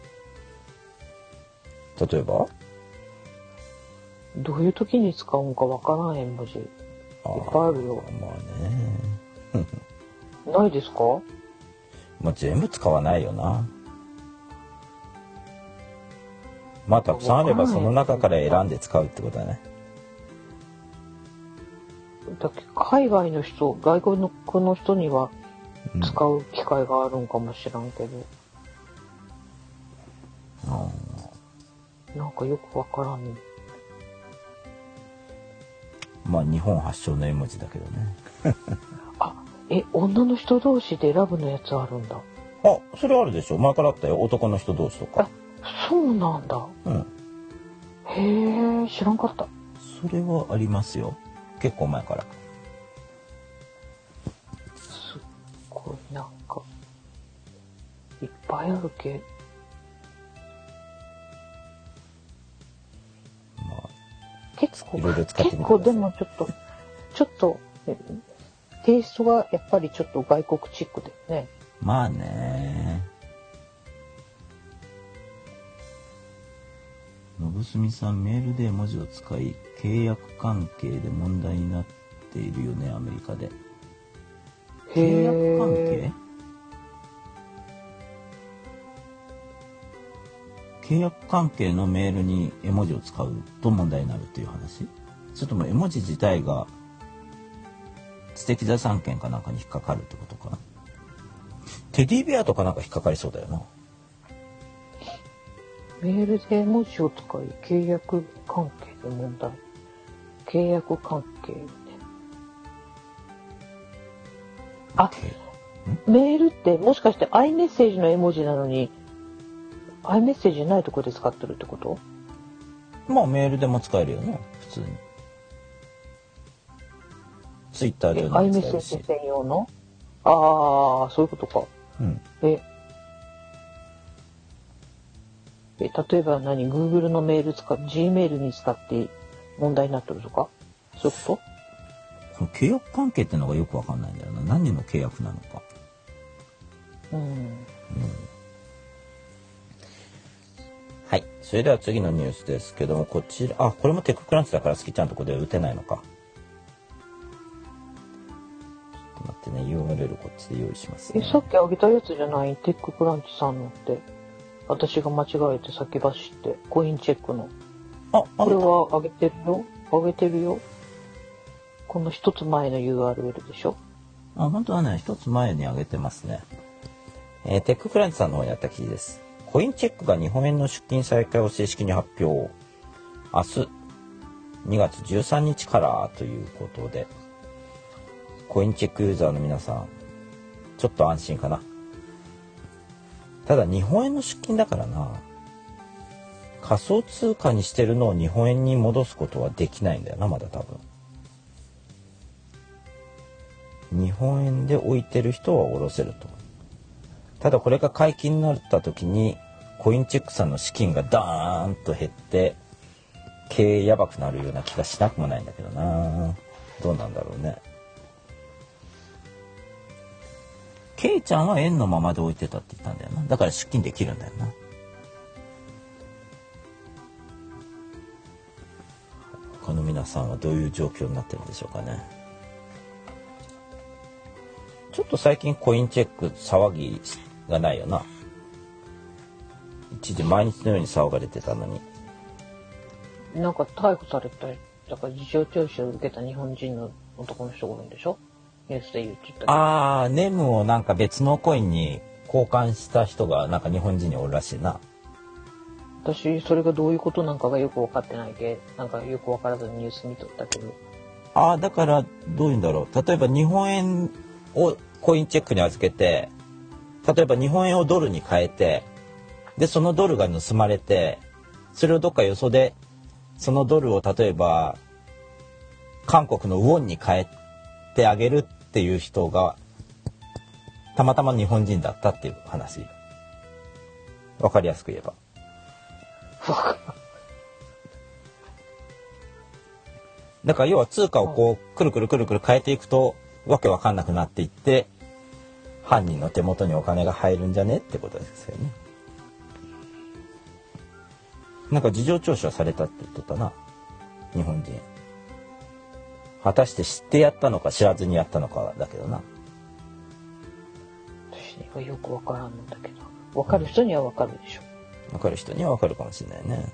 例えば？ どういう時に使うんかわからん絵文字いっぱいあるよ。 まあね。 ないですか？ まあ全部使わないよな。まあたくさんあればその中から選んで使うってことだね。 だって海外の人、外国の人には使う機会があるんかもしらんけど、うん、なんかよくわからんね。 まあ日本発祥の絵文字だけどね。 あ、え、女の人同士でラブのやつあるんだ。 あ、それあるでしょ。前からあったよ。男の人同士とか。 そうなんだ。 うん。 へえ、知らんかった。 それはありますよ。結構前から。 すっごいなんかいっぱいあるけ。 まあ、 結構いろいろ使ってみてください。 結構でもちょっとちょっとテイストがやっぱりちょっと外国チックだよね。 まあね。のぶすみさん、メールで文字を使い契約関係で問題になっているよね、アメリカで。契約関係？契約関係のメールに絵文字を使うと問題になるっていう話？それとも絵文字自体が知的財産権かなんかに引っかかるってことかな。テディベアとかなんか引っかかりそうだよな。 メールで絵文字を使い契約関係で問題。契約関係ね。あ、メールってもしかしてアイメッセージの絵文字なのにアイメッセージないところで使ってるってこと？ まあメールでも使えるよね、普通に。ツイッターでもアイメ使えるし。 ッセージ専用の？ああ、そういうことか。 うん。 え、え例えば何 Google のメール使っ Gmail に使って問題になってるとかそういうここの契約関係ってのがよくわかんないんだよな。何の契約なのか。 と？うん。 うん。はい。それでは次のニュースですけども、こちら、あ、これもテッククランチだから好きちゃんとこで打てないのか。ちょっと待ってね、ユーアールエル こっちで用意しますね。 え、さっきあげたやつじゃないテッククランチさんのって。私が間違えて先走ってコインチェックの。 あ、 これはあげてるよ。あげてるよ。この一つ前の ユーアールエル でしょ。 あ、本当はね、一つ前に上げてますね。えー、テッククランチさんの方にあった記事です。コインチェックが日本円の出金再開を正式に発表。明日にがつじゅうさんにちからということで、コインチェックユーザーの皆さん、ちょっと安心かな。ただ日本円の出金だからな。仮想通貨にしてるのを日本円に戻すことはできないんだよな、まだ多分。日本円で置いてる人は下ろせると。ただこれが解禁になった時にコインチェックさんの資金がダーンと減って経営やばくなるような気がしなくもないんだけどな。どうなんだろうね。ケイちゃんは円のままで置いてたって言ったんだよな。だから出金できるんだよな。他の皆さんはどういう状況になってるんでしょうかね。ちょっと最近コインチェック騒ぎがないよな。一時毎日のように騒がれてたのに。 なんか逮捕された、だから事情聴取を受けた日本人の男の人がいるんでしょ？ニュースで言ってた。 ああ、ネムをなんか別のコインに交換した人がなんか日本人におるらしいな。 私それがどういうことなんかがよく分かってないけ、なんかよく分からずにニュース見とったけど。 ああ、だからどういうんだろう。例えば日本円をコインチェックに預けて、例えば日本円をドルに変えて、でそのドルが盗まれて、それをどっかよそでそのドルを例えば韓国のウォンに変えてあげるっていう人がたまたま日本人だったっていう話。わかりやすく言えば。だから要は通貨をこうくるくるくるくる変えていくとわけわかんなくなっていって犯人の手元にお金が入るんじゃねってことですよね。なんか事情聴取はされたって言っとったな、日本人。果たして知ってやったのか知らずにやったのかだけどな。 私にはよくわからんのだけど、わかる人にはわかるでしょ。 わかる人にはわかるかもしれないね。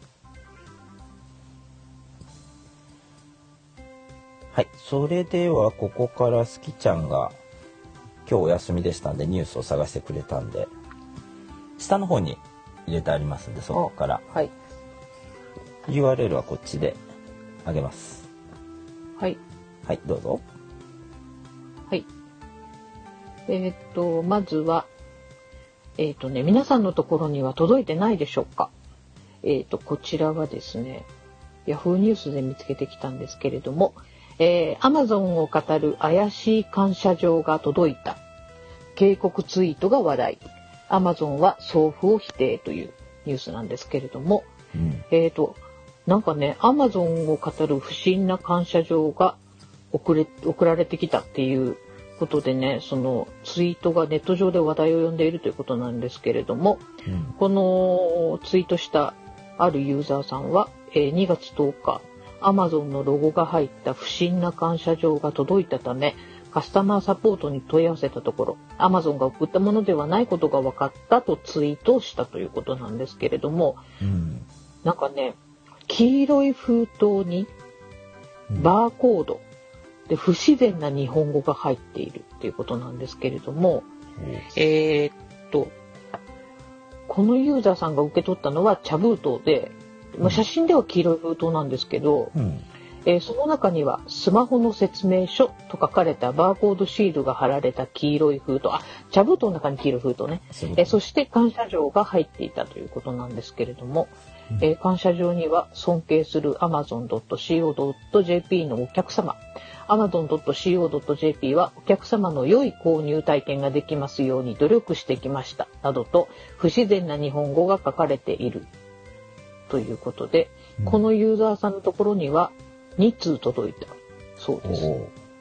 はい、それではここからすきちゃんが今日お休みでしたんでニュースを探してくれたんで、下の方に入れてありますんで、そこから、 はい、 ユーアールエル はこっちであげます。 はいはい、どうぞ。 はい。えー、っとまずはえー、っとね皆さんのところには届いてないでしょうか。えー、っとこちらはですね、ヤフーニュースで見つけてきたんですけれども、えー、Amazon を語る怪しい感謝状が届いた。警告ツイートが話題。Amazon は送付を否定というニュースなんですけれども、うん、えっとなんかね Amazon を語る不審な感謝状が送れ送られてきたっていうことでね、そのツイートがネット上で話題を呼んでいるということなんですけれども、うん、このツイートしたあるユーザーさんは、えー、にがつとおかAmazon のロゴが入った不審な感謝状が届いたため、カスタマーサポートに問い合わせたところ、Amazon が送ったものではないことが分かったとツイートをしたということなんですけれども、うん、なんかね、黄色い封筒にバーコードで不自然な日本語が入っているっていうことなんですけれども、うん、えー、っと、このユーザーさんが受け取ったのは茶封筒で、まあ、写真では黄色い封筒なんですけど、うん、えー、その中にはスマホの説明書と書かれたバーコードシールが貼られた黄色い封筒、あ、茶封筒の中に黄色い封筒ね、えー、そして感謝状が入っていたということなんですけれども、うん、えー、感謝状には尊敬する アマゾンドットシーオードットジェーピー のお客様、アマゾンドットシーオードットジェーピー はお客様の良い購入体験ができますように努力してきましたなどと不自然な日本語が書かれているということで、うん、このユーザーさんのところにはにつう届いたそうです。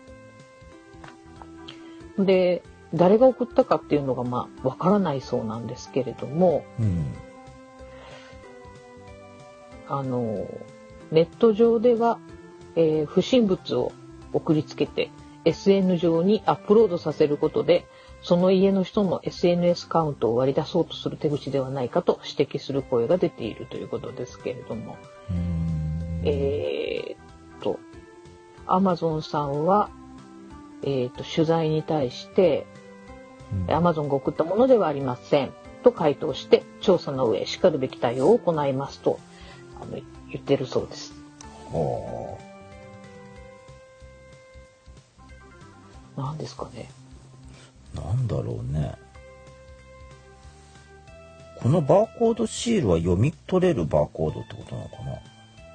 で、誰が送ったかっていうのがまあわからないそうなんですけれども、うん、あのネット上では、えー、不審物を送りつけて エスエヌ 上にアップロードさせることでその家の人の エスエヌエス カウントを割り出そうとする手口ではないかと指摘する声が出ているということですけれども、うーん、えー、っと Amazon さんは、えー、っと取材に対して、うん、Amazon が送ったものではありませんと回答して調査の上しかるべき対応を行いますとあの言ってるそうです。はあ、なんですかね。 なんだろうね。このバーコードシールは読み取れるバーコードってことなのかな。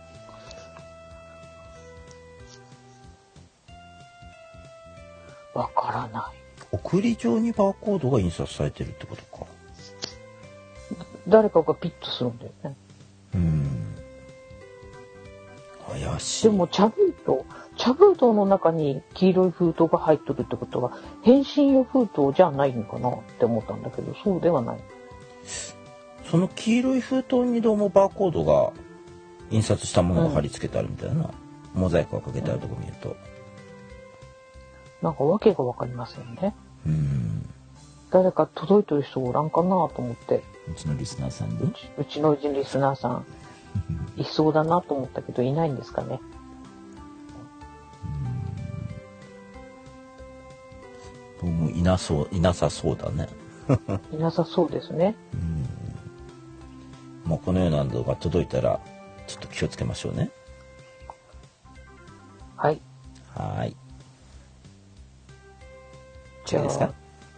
わからない。 送り状にバーコードが印刷されてるってことか。 誰かがピッとするんだよね。 うん。怪しい。 でも茶封筒、茶封筒の中に黄色い封筒が入ってるってことは返信用封筒じゃないのかなって思ったんだけど、そうではない。 その黄色い封筒にどうもバーコードが印刷したものが貼り付けてあるみたいな、うん、モザイクがかけてあるところ見ると、うん、 なんか訳が分かりませんね。 うん。 誰か届いてる人おらんかなと思って。 うちのリスナーさんで。 うち、うちのリスナーさんいそうだなと思ったけどいないんですかね。 どうもいなそう、いなさそうだね。 いなさそうですね。 うん。まあこのようなのが届いたらちょっと気をつけましょうね。 はい。 はい。 じゃあ、ですか？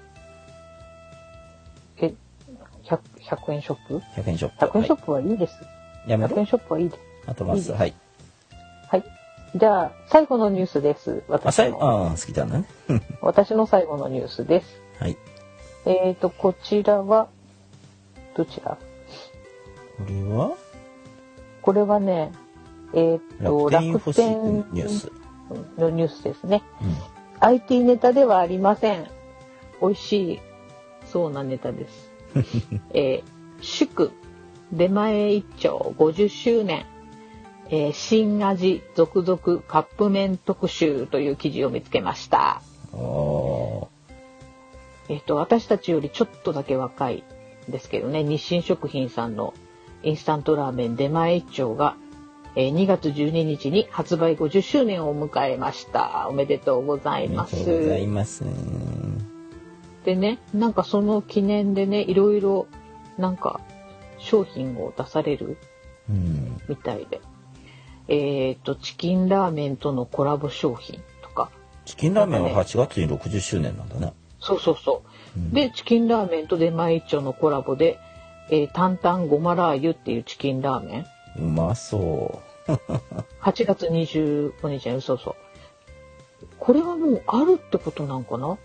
え、ひゃく、ひゃくえんショップ？ ひゃく 円ショップ。 ひゃくえんショップはいいです。 やめろ。 ひゃくえんショップはいいです。 あとます。はい。 はい。じゃあ最後のニュースです。私の。 あ、あ、好きだね。 私の最後のニュースです。 はい。 えっと、こちらは、どちら？ これはこれはね、えっと、 楽天インフォシー楽天クニュースのニュースですね。 うん、 アイティー ネタではありません。美味しい、そうなネタです。えー、祝出前一丁ごじゅっしゅうねん、えー、新味続々カップ麺特集という記事を見つけました。 おえっと私たちよりちょっとだけ若いですけどね、日清食品さんのインスタントラーメン出前一丁が、えー、にがつじゅうににちに発売ごじゅっしゅうねんを迎えました。おめでとうございます。 ありがとうございます。 でね、なんかその記念でね、いろいろなんか商品を出されるみたいで、うん、えっとチキンラーメンとのコラボ商品とか。 チキンラーメンははちがつにろくじゅっしゅうねんなんだね。 そうそうそう。うん、でチキンラーメンと出前一丁のコラボで、えー、タンタンごまラー油っていうチキンラーメン。 うまそう。 はちがつにじゅうごにちにそうそう。これはもうあるってことなんかな。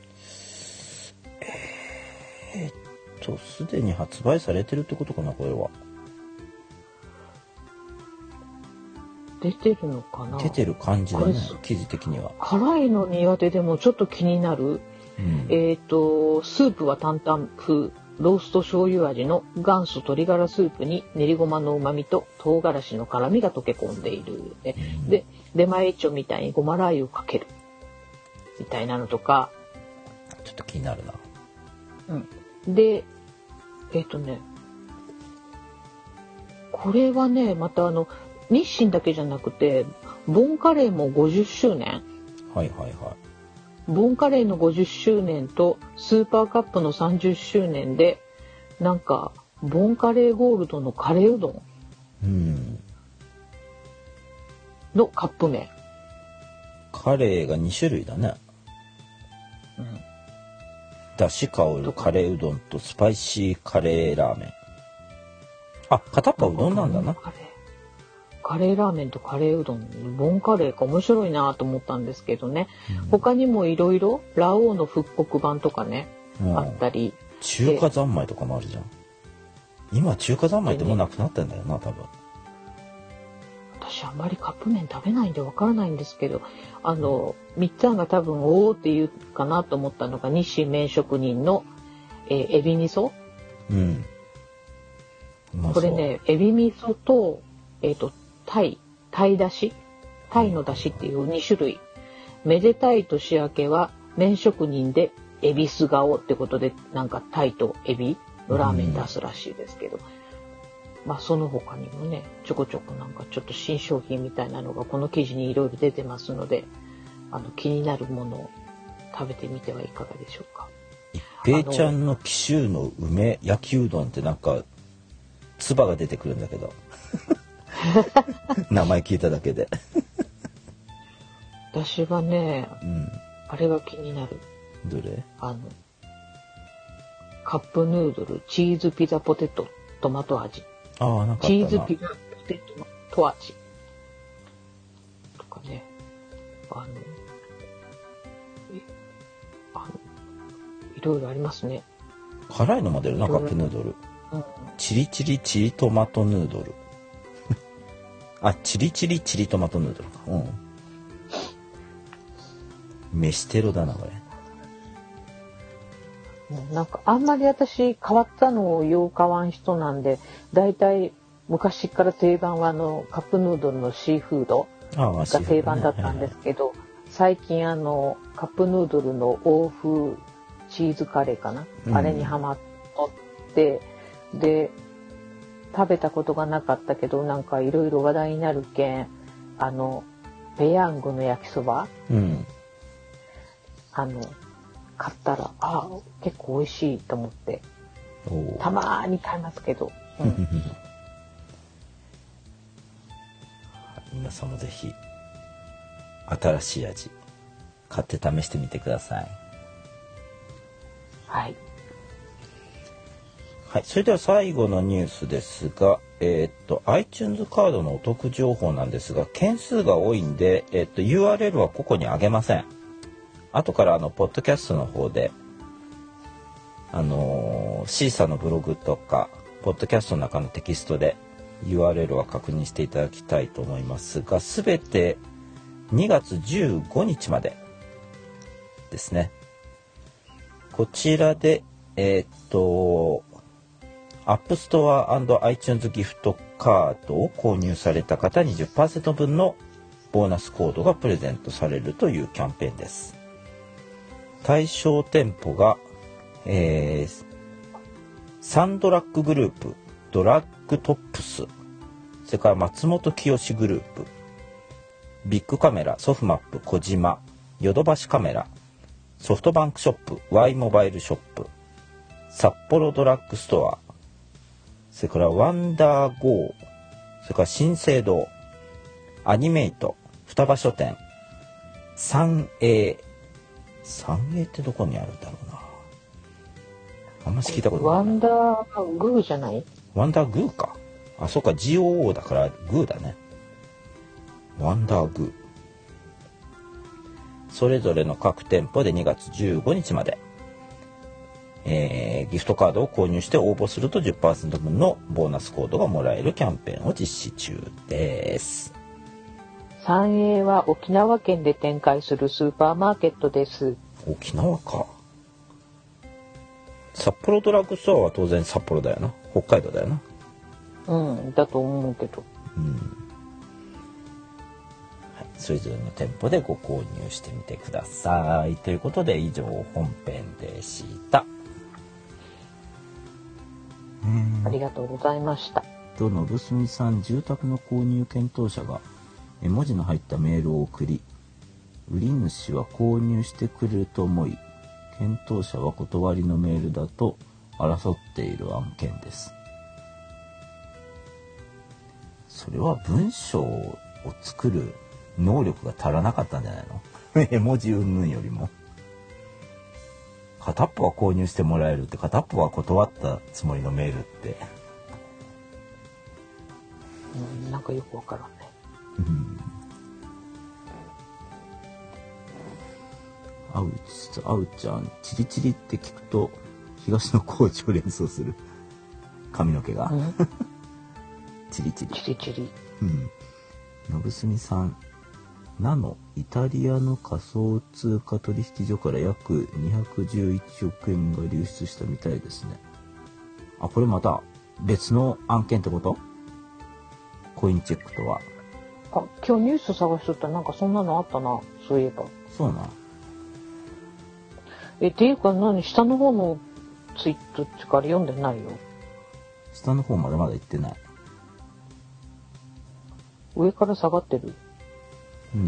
えー、っとすでに発売されてるってことかな、これは。 出てるのかな。 出てる感じだね、記事的には。 辛いの苦手でもちょっと気になる。うん、えっとスープは担々風ロースト醤油味の元祖鶏ガラスープに練りごまの旨味と唐辛子の辛みが溶け込んでいる、ね、うん、で出前一丁みたいにごまラー油をかけるみたいなのとか。 ちょっと気になるな。 うん、でえっとねこれはねまたあの日清だけじゃなくてボンカレーもごじゅっしゅうねん。 はいはいはい。 ボンカレーのごじゅっしゅうねんとスーパーカップのさんじゅっしゅうねんでなんかボンカレーゴールドのカレーうどんのカップ麺。 カレーがにしゅるいだね。うん、だし香るカレーうどんとスパイシーカレーラーメン。あ、片っぽうどんなんだな。カレー、 カレーラーメンとカレーうどん、ボンカレーか面白いなと思ったんですけどね。うん、他にもいろいろラオウの復刻版とかね、うん、あったり。 中華三昧とかもあるじゃん。今中華三昧ってもうなくなってんだよな、多分。 私あんまりカップ麺食べないんでわからないんですけど、あのみっつあんが多分おーって言うかなと思ったのが日清麺職人の、えー、エビ味噌。うん。これねエビ味噌とえっとタイタイだしタイのだしっていうにしゅるい。めでたい年明けは麺職人でエビス顔ってことでなんかタイとエビのラーメン出すらしいですけど。うん、まあその他にもねちょこちょこなんかちょっと新商品みたいなのがこの記事にいろいろ出てますので、あの気になるものを食べてみてはいかがでしょうか。 一平ちゃんの紀州の梅焼きうどんってなんか唾が出てくるんだけど名前聞いただけで私はね、うん、あれが気になる。 どれ？ あのカップヌードルチーズピザポテトトマト味。 ああ、なんかチーズピザポテト味とかね、あのえあのいろいろありますね。 辛いのも出るな、カップヌードル。うん、チリチリチリトマトヌードルあ、チリチリチリトマトヌードルか。うん。飯テロだなこれ。 なんかあんまり私変わったのをよう買わん人なんで、だいたい昔から定番はあのカップヌードルのシーフードが定番だったんですけど、最近あのカップヌードルの欧風チーズカレーかな、うん、あれにハマって、で食べたことがなかったけどなんかいろいろ話題になるけん、あのペヤングの焼きそば、うん、あの買ったらあ結構美味しいと思ってたまに買いますけど、うん、 皆さんもぜひ新しい味買って試してみてください。 はいはい、それでは最後のニュースですが、えー、っと iTunes カードのお得情報なんですが、件数が多いんで、えー、っと ユーアールエル はここにあげません。後からあのポッドキャストの方であのー、シーサーのブログとかポッドキャストの中のテキストで ユーアールエル は確認していただきたいと思いますが、すべてにがつじゅうごにちまでですね。こちらでえー、っとApp Store&iTunes ギフトカードを購入された方 にじゅっパーセント 分のボーナスコードがプレゼントされるというキャンペーンです。対象店舗が、えー、サンドラッググループ、ドラッグトップス、それから松本清グループ、ビッグカメラ、ソフマップ、小島、ヨドバシカメラ、ソフトバンクショップ、Y モバイルショップ、札幌ドラッグストア、それからワンダーゴー、それから新生堂、アニメイト、双葉書店、三栄、三栄ってどこにあるんだろうな。あんまし聞いたことない。 ワンダーグーじゃない？ ワンダーグーか。あ、そうか、ジーオーオー だからグーだね。ワンダーグー。それぞれの各店舗でにがつじゅうごにちまで、えー、ギフトカードを購入して応募すると じゅっパーセント 分のボーナスコードがもらえるキャンペーンを実施中です。 三栄は沖縄県で展開するスーパーマーケットです。 沖縄か。札幌ドラッグストアは当然札幌だよな。北海道だよな。 うんだと思うけど、 うん、はい、それぞれの店舗でご購入してみてください。ということで以上本編でした。 ありがとうございました。 とのぶすみさん、住宅の購入検討者が絵文字の入ったメールを送り、売り主は購入してくれると思い、検討者は断りのメールだと争っている案件です。それは文章を作る能力が足らなかったんじゃないの？絵文字云々よりも。片っぽは購入してもらえるって、片っぽは断ったつもりのメールって。 うん、なんかよくわからんね。 うん。あうち、あうちゃん、チリチリって聞くと東野幸治を連想する。髪の毛が。うんチリチリ。 チリチリ。 うん。のぶすみさん、ナノ、イタリアの仮想通貨取引所から約にひゃくじゅういちおくえんが流出したみたいですね。あ、これまた別の案件ってこと？コインチェックとは。 あ、今日ニュース探しとったらなんかそんなのあったな、そういえば。 そうな。 え、っていうか何、下の方のツイートから読んでないよ。 下の方までまだ行ってない。 上から下がってる。うん。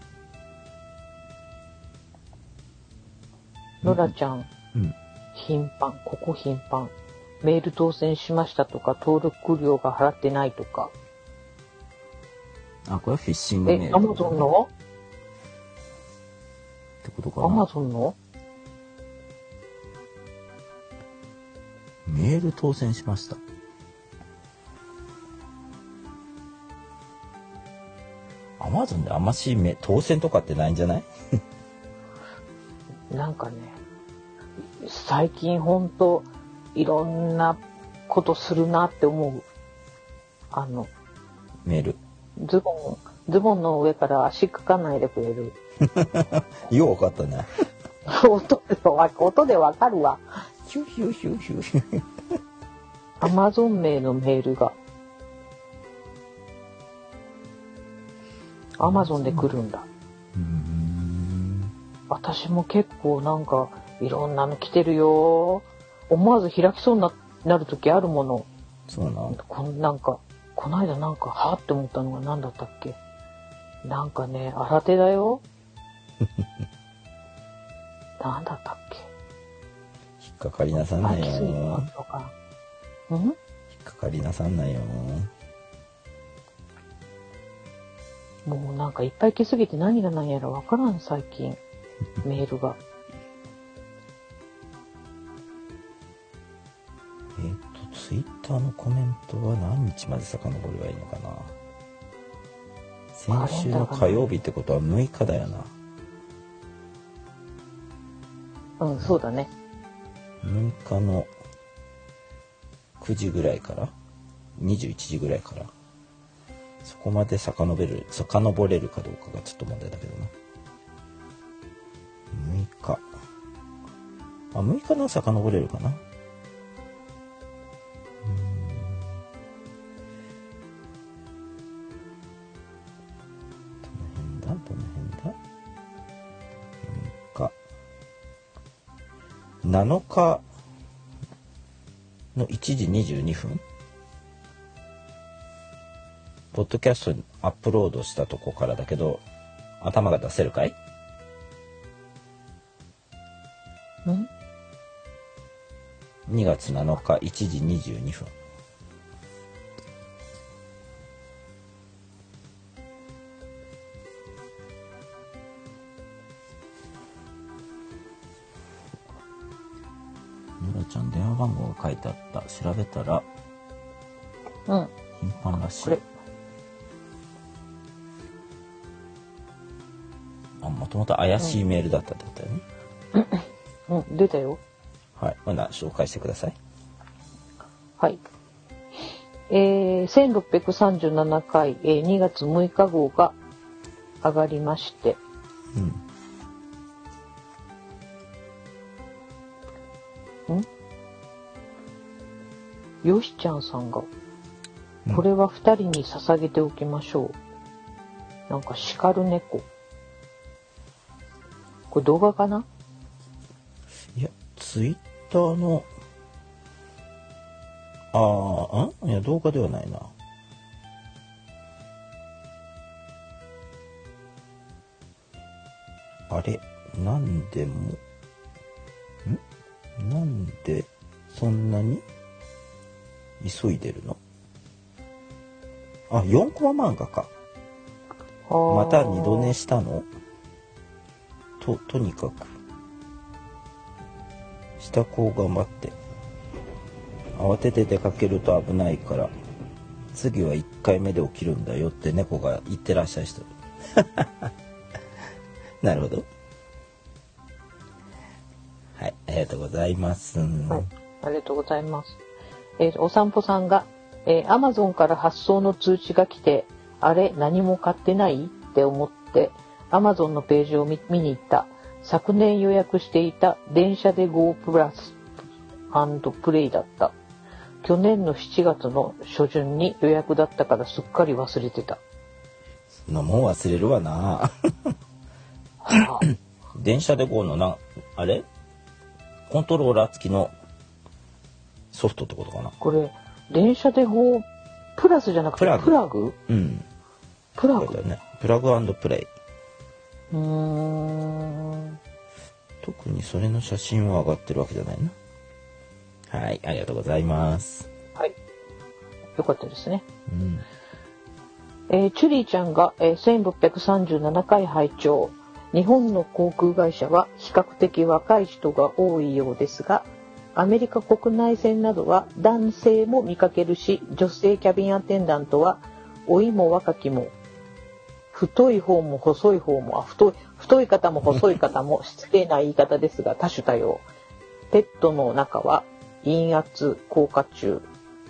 ノラちゃん、うん、頻繁、ここ頻繁。メール当選しましたとか、登録料が払ってないとか。 あ、これはフィッシングメール。 え、アマゾンの？ ってことかな。 アマゾンの？ メール当選しました。アマゾンであんましめ当選とかってないんじゃない？ なんかね、最近ほんといろんなことするなって思う。あのメール。 ズボンズボンの上から足かかないでくれる。 よう分かったね。 音でわ音でわかるわ。 ヒュヒュヒュヒュ。 アマゾン名のメールがアマゾンで来るんだ。うーん、私も結構なんかいろんなの来てるよ。思わず開きそうに な, なる時あるもの。 そうなの。 こなんかこの間なんかはって思ったのが何だったっけ。なんかね、新手だよ。何だったっけ。 引っかかりなさんなよ。 うん？ 引っかかりなさんなよ。 もうなんかいっぱい来すぎて何が何やらわからん最近メールが。 えっとツイッターのコメントは何日まで遡ればいいのかな。先週の火曜日ってことはむいかだよな。 うん、そうだね。 むいかのくじぐらいからにじゅういちじぐらいから、そこまで遡れる遡れるかどうかがちょっと問題だけどな。むいか、あ、むいかの遡れるかな。どの辺だむいかなのかのいちじにじゅうにふん、ポッドキャストにアップロードしたとこからだけど、頭が出せるかい？ ん？ にがつなのかいちじにじゅうにふん。ノラちゃん電話番号が書いてあった。調べたらうん。 頻繁らしい。 これ。 あ、もともと怪しいメールだったってことだよね。 うん、出たよ。 はい。ほな、紹介してください。 はい。えー、せんろっぴゃくさんじゅうななかい、えー、にがつむいか号が上がりまして、 うん。 んよしちゃんさんが、これは二人に捧げておきましょう。なんか叱る猫。これ動画かな？ いや、ツイッターの、ああ、んいや、動画ではないな。あれ、なんでも、んなんでそんなに急いでるの？あ、よんコマ漫画か。また二度寝したの？と、とにかく。支度を頑張って。慌てて出かけると危ないから、次はいっかいめで起きるんだよって猫が言ってらっしゃる人。なるほど。はい、ありがとうございます。はい、 ありがとうございます。えー、お散歩さんが、えー、Amazon から発送の通知が来て、あれ何も買ってないって思って、Amazon のページを 見, 見に行った。昨年予約していた電車で Go プラス&プレイだった。去年のしちがつの初旬に予約だったからすっかり忘れてた。 そんなもん忘れるわな。はあ、電車で Go のな、あれコントローラー付きのソフトってことかな。 これ電車で Go プラスじゃなくてプラグ？プラグ？ うん。 プラグだよね。プラグ&プレイ。 うーん。 特にそれの写真は上がってるわけじゃないな。はい、ありがとうございます。 はい。よかったですね。 うん。 えー、チュリーちゃんが、えー、せんろっぴゃくさんじゅうななかい拝聴。日本の航空会社は比較的若い人が多いようですが、アメリカ国内線などは男性も見かけるし、女性キャビンアテンダントは老いも若きも、太い方も細い方も、あ、太い、太い方も細い方も失礼な言い方ですが多種多様。ペットの中は陰圧、降下中。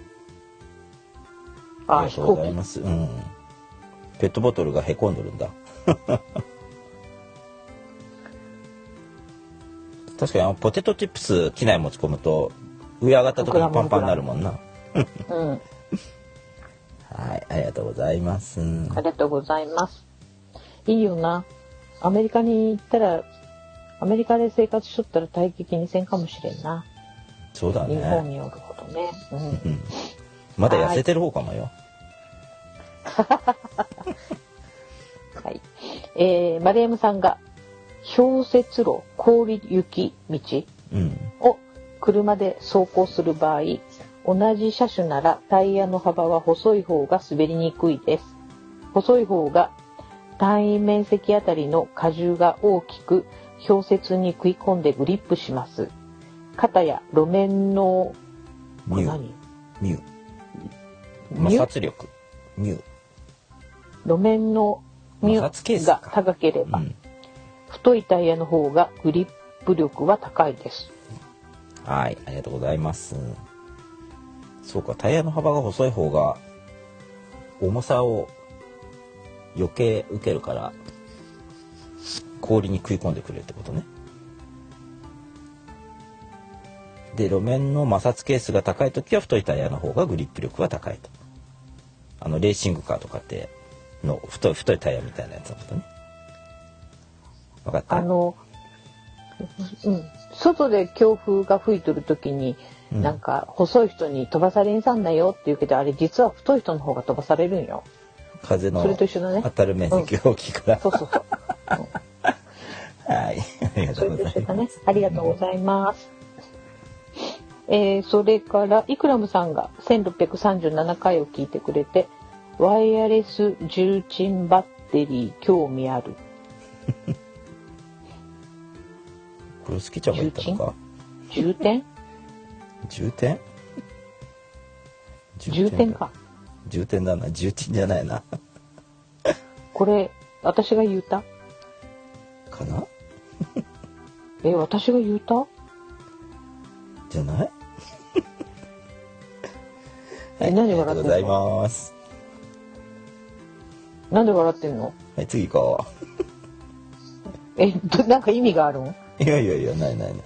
あ、ありがとうございます。うん。ペットボトルがへこんどるんだ。確かにあのポテトチップス機内持ち込むと上上がった時にパンパンになるもんな。うん。はい、ありがとうございます。 ありがとうございます。いいよな。アメリカに行ったら、アメリカで生活しとったら大気気にせんかもしれんな。 そうだね。 日本におるほどね。うん。 まだ痩せてる方かもよ。 はい。えー、マリエムさんが氷雪路、氷雪道を車で走行する場合、同じ車種ならタイヤの幅は細い方が滑りにくいです。細い方が単位面積あたりの荷重が大きく氷雪に食い込んでグリップします。肩や路面のミューミュー摩擦力ミュー路面のミューが高ければ、うん、太いタイヤの方がグリップ力は高いです。 はい、ありがとうございます。そうか、タイヤの幅が細い方が重さを余計受けるから氷に食い込んでくれるってことね。で、路面の摩擦係数が高いときは太いタイヤの方がグリップ力が高いと。あのレーシングカーとかっての太い太いタイヤみたいなやつのことね。分かった？ あの、うん、外で強風が吹いてる時に、うん、なんか細い人に飛ばされんさんだよって言うけど、あれ実は太い人の方が飛ばされるんよ。 風のそれと一緒だね。 当たる面積が大きいから、うん、 そうそうそう、 うん、はい、ありがとうございます。 ね、ありがとうございます。えー、それからイクラムさんがせんろっぴゃくさんじゅうななかいを聞いてくれて、ワイヤレス重鎮バッテリー興味ある。 これ好きちゃんが言ったのか。 重点？ 重点？ 重点か。 重点だな、重鎮じゃないな。 これ私が言うた？ かな？ え、私が言うた？ じゃない？ はい、何笑ってんの？ありがとうございます。 なんで笑ってんの？ はい、次行こう。え、なんか意味があるん？ いやいやいや、ないないない。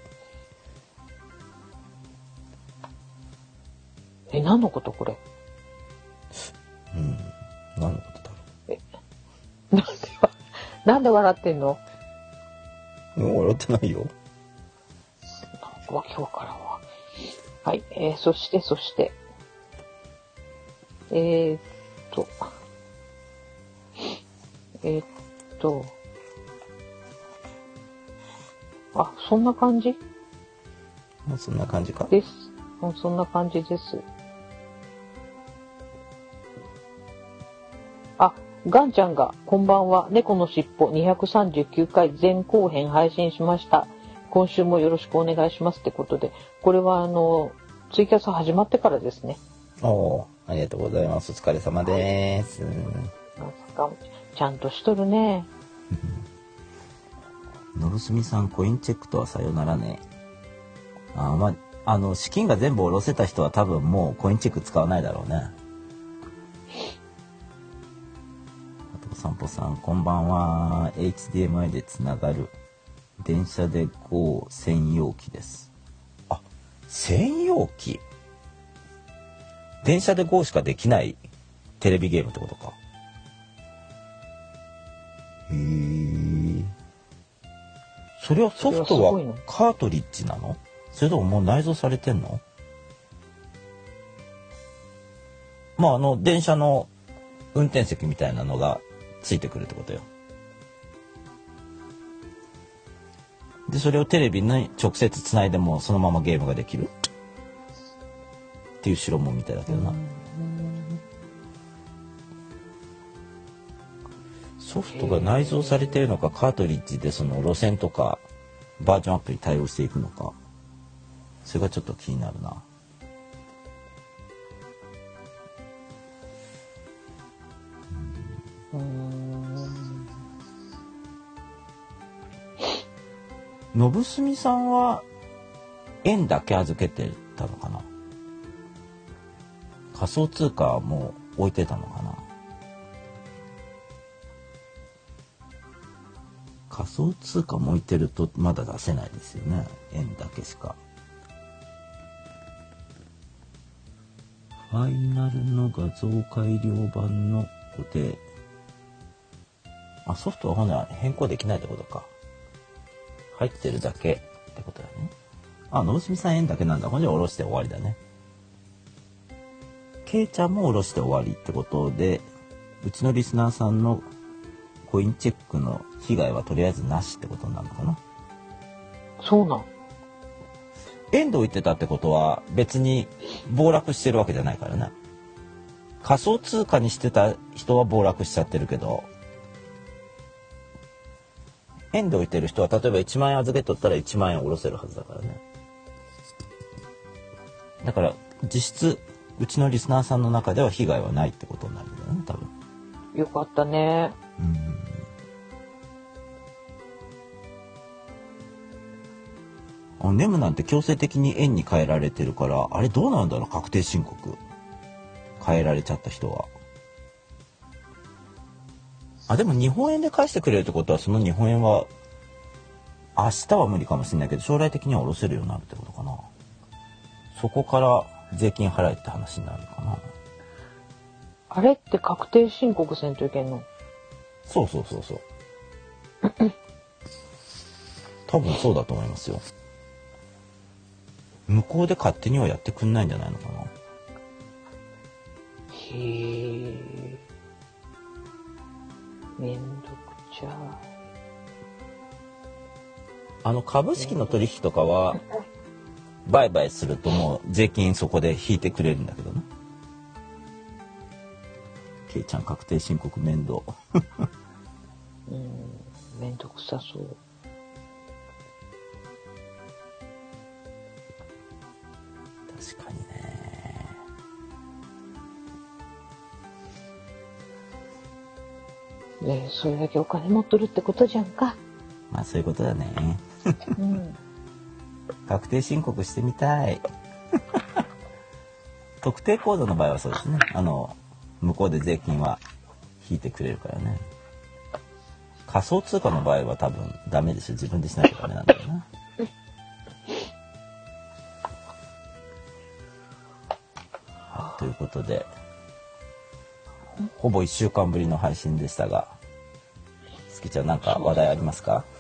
え、何のことこれ？ うん、何のことだろう。 え、なんでなんで笑ってんの？ もう笑ってないよ。 なんかわけわからんわ。はい、えー、そしてそして。えー、っと。えー、っと。あ、そんな感じ？ もうそんな感じか？ です。もうそんな感じです。あ、ガンちゃんが、こんばんは。猫のしっぽにひゃくさんじゅうきゅうかい前後編配信しました。今週もよろしくお願いしますってことで、これはあの、ツイキャス始まってからですね。 おー、ありがとうございます。お疲れ様です。 ちゃんとしとるね。 のぶすみさん、コインチェックとはさよならね。あ、まあ、あの資金が全部下ろせた人は多分もうコインチェック使わないだろうね。あと散歩さん、こんばんは。 エイチディーエムアイ でつながる電車で ゴー 専用機です。あ、専用機。電車で ゴー しかできないテレビゲームってことか。へえ。それはソフトはカートリッジなの？それとももう内蔵されてんの？まああの電車の運転席みたいなのがついてくるってことよ。でそれをテレビに直接つないでもそのままゲームができるっていう代物みたいだけどな。ソフトが内蔵されているのか、カートリッジでその路線とかバージョンアップに対応していくのか、それがちょっと気になるな。のぶすみさんは円だけ預けてたのかな。仮想通貨も置いてたのかな。仮想通貨も置いてるとまだ出せないですよね。円だけしか。ファイナルの画像改良版の固定。あ、ソフトはほんなら変更できないってことか。入ってるだけってことだね。あ、のぶすみさん円だけなんだ。ほんじゃ下ろして終わりだね。けいちゃんも下ろして終わりってことで、うちのリスナーさんのコインチェックの被害はとりあえずなしってことになるのかな。 そうなん。 円で置いてたってことは別に暴落してるわけじゃないからね。仮想通貨にしてた人は暴落しちゃってるけど、円で置いてる人は例えばいちまん円預けとったらいちまん円下ろせるはずだからね。だから実質うちのリスナーさんの中では被害はないってことになるんだよね、多分。 よかったね。 うん。 あネムなんて強制的に円に変えられてるから、あれどうなんだろう、確定申告変えられちゃった人は。あでも日本円で返してくれるってことは、その日本円は明日は無理かもしれないけど将来的には下ろせるようになるってことかな。そこから税金払えって話になるのかな。 あれって確定申告せんといけんの？ そうそうそうそう多分そうだと思いますよ。向こうで勝手にはやってくんないんじゃないのかな。 へえ。めんどくちゃ。 あの株式の取引とかは売買するともう税金そこで引いてくれるんだけどね。ケイちゃん確定申告面倒うん、めんどくさそう。 確かにね。 ねえ、それだけお金持っとるってことじゃんか。 まあそういうことだね。 うん、 確定申告してみたい特定口座の場合はそうですね。あの向こうで税金は引いてくれるからね。仮想通貨の場合は多分ダメですよ。自分でしなきゃダメなんだよな。はい、ということでほぼいっしゅうかんぶりの配信でしたが、すきちゃんなんか話題ありますか？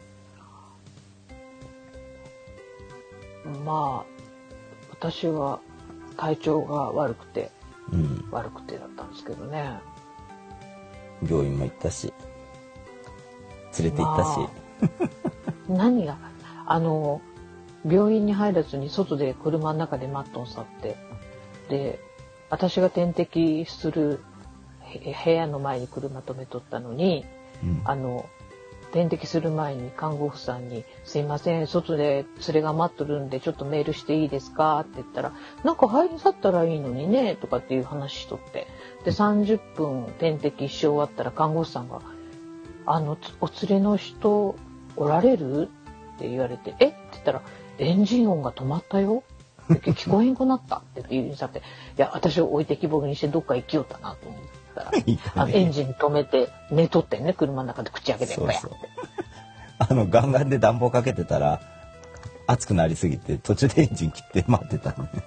まあ私は体調が悪くて、 うん、 悪くてだったんですけどね。 病院も行ったし連れて行ったし、 まあ、何があの病院に入らずに外で車の中でマットン去って、で私が点滴する部屋の前に車止めとったのに、うん、あの点滴する前に看護婦さんに「すいません外で連れが待っとるんでちょっとメールしていいですか?」って言ったら「なんか入り去ったらいいのにね」とかっていう話しとって、でさんじゅっぷん点滴一生終わったら看護師さんが「あのお連れの人おられる?」って言われて「えっ?」て言ったら「エンジン音が止まったよ」って聞こえんくなったって言うんさって、いや私を置いてきぼりにしてどっか行きよったなと思ったらあのエンジン止めて寝とってね、車の中で口開けてバヤって。 あのガンガンで暖房かけてたら暑くなりすぎて途中でエンジン切って待ってたのね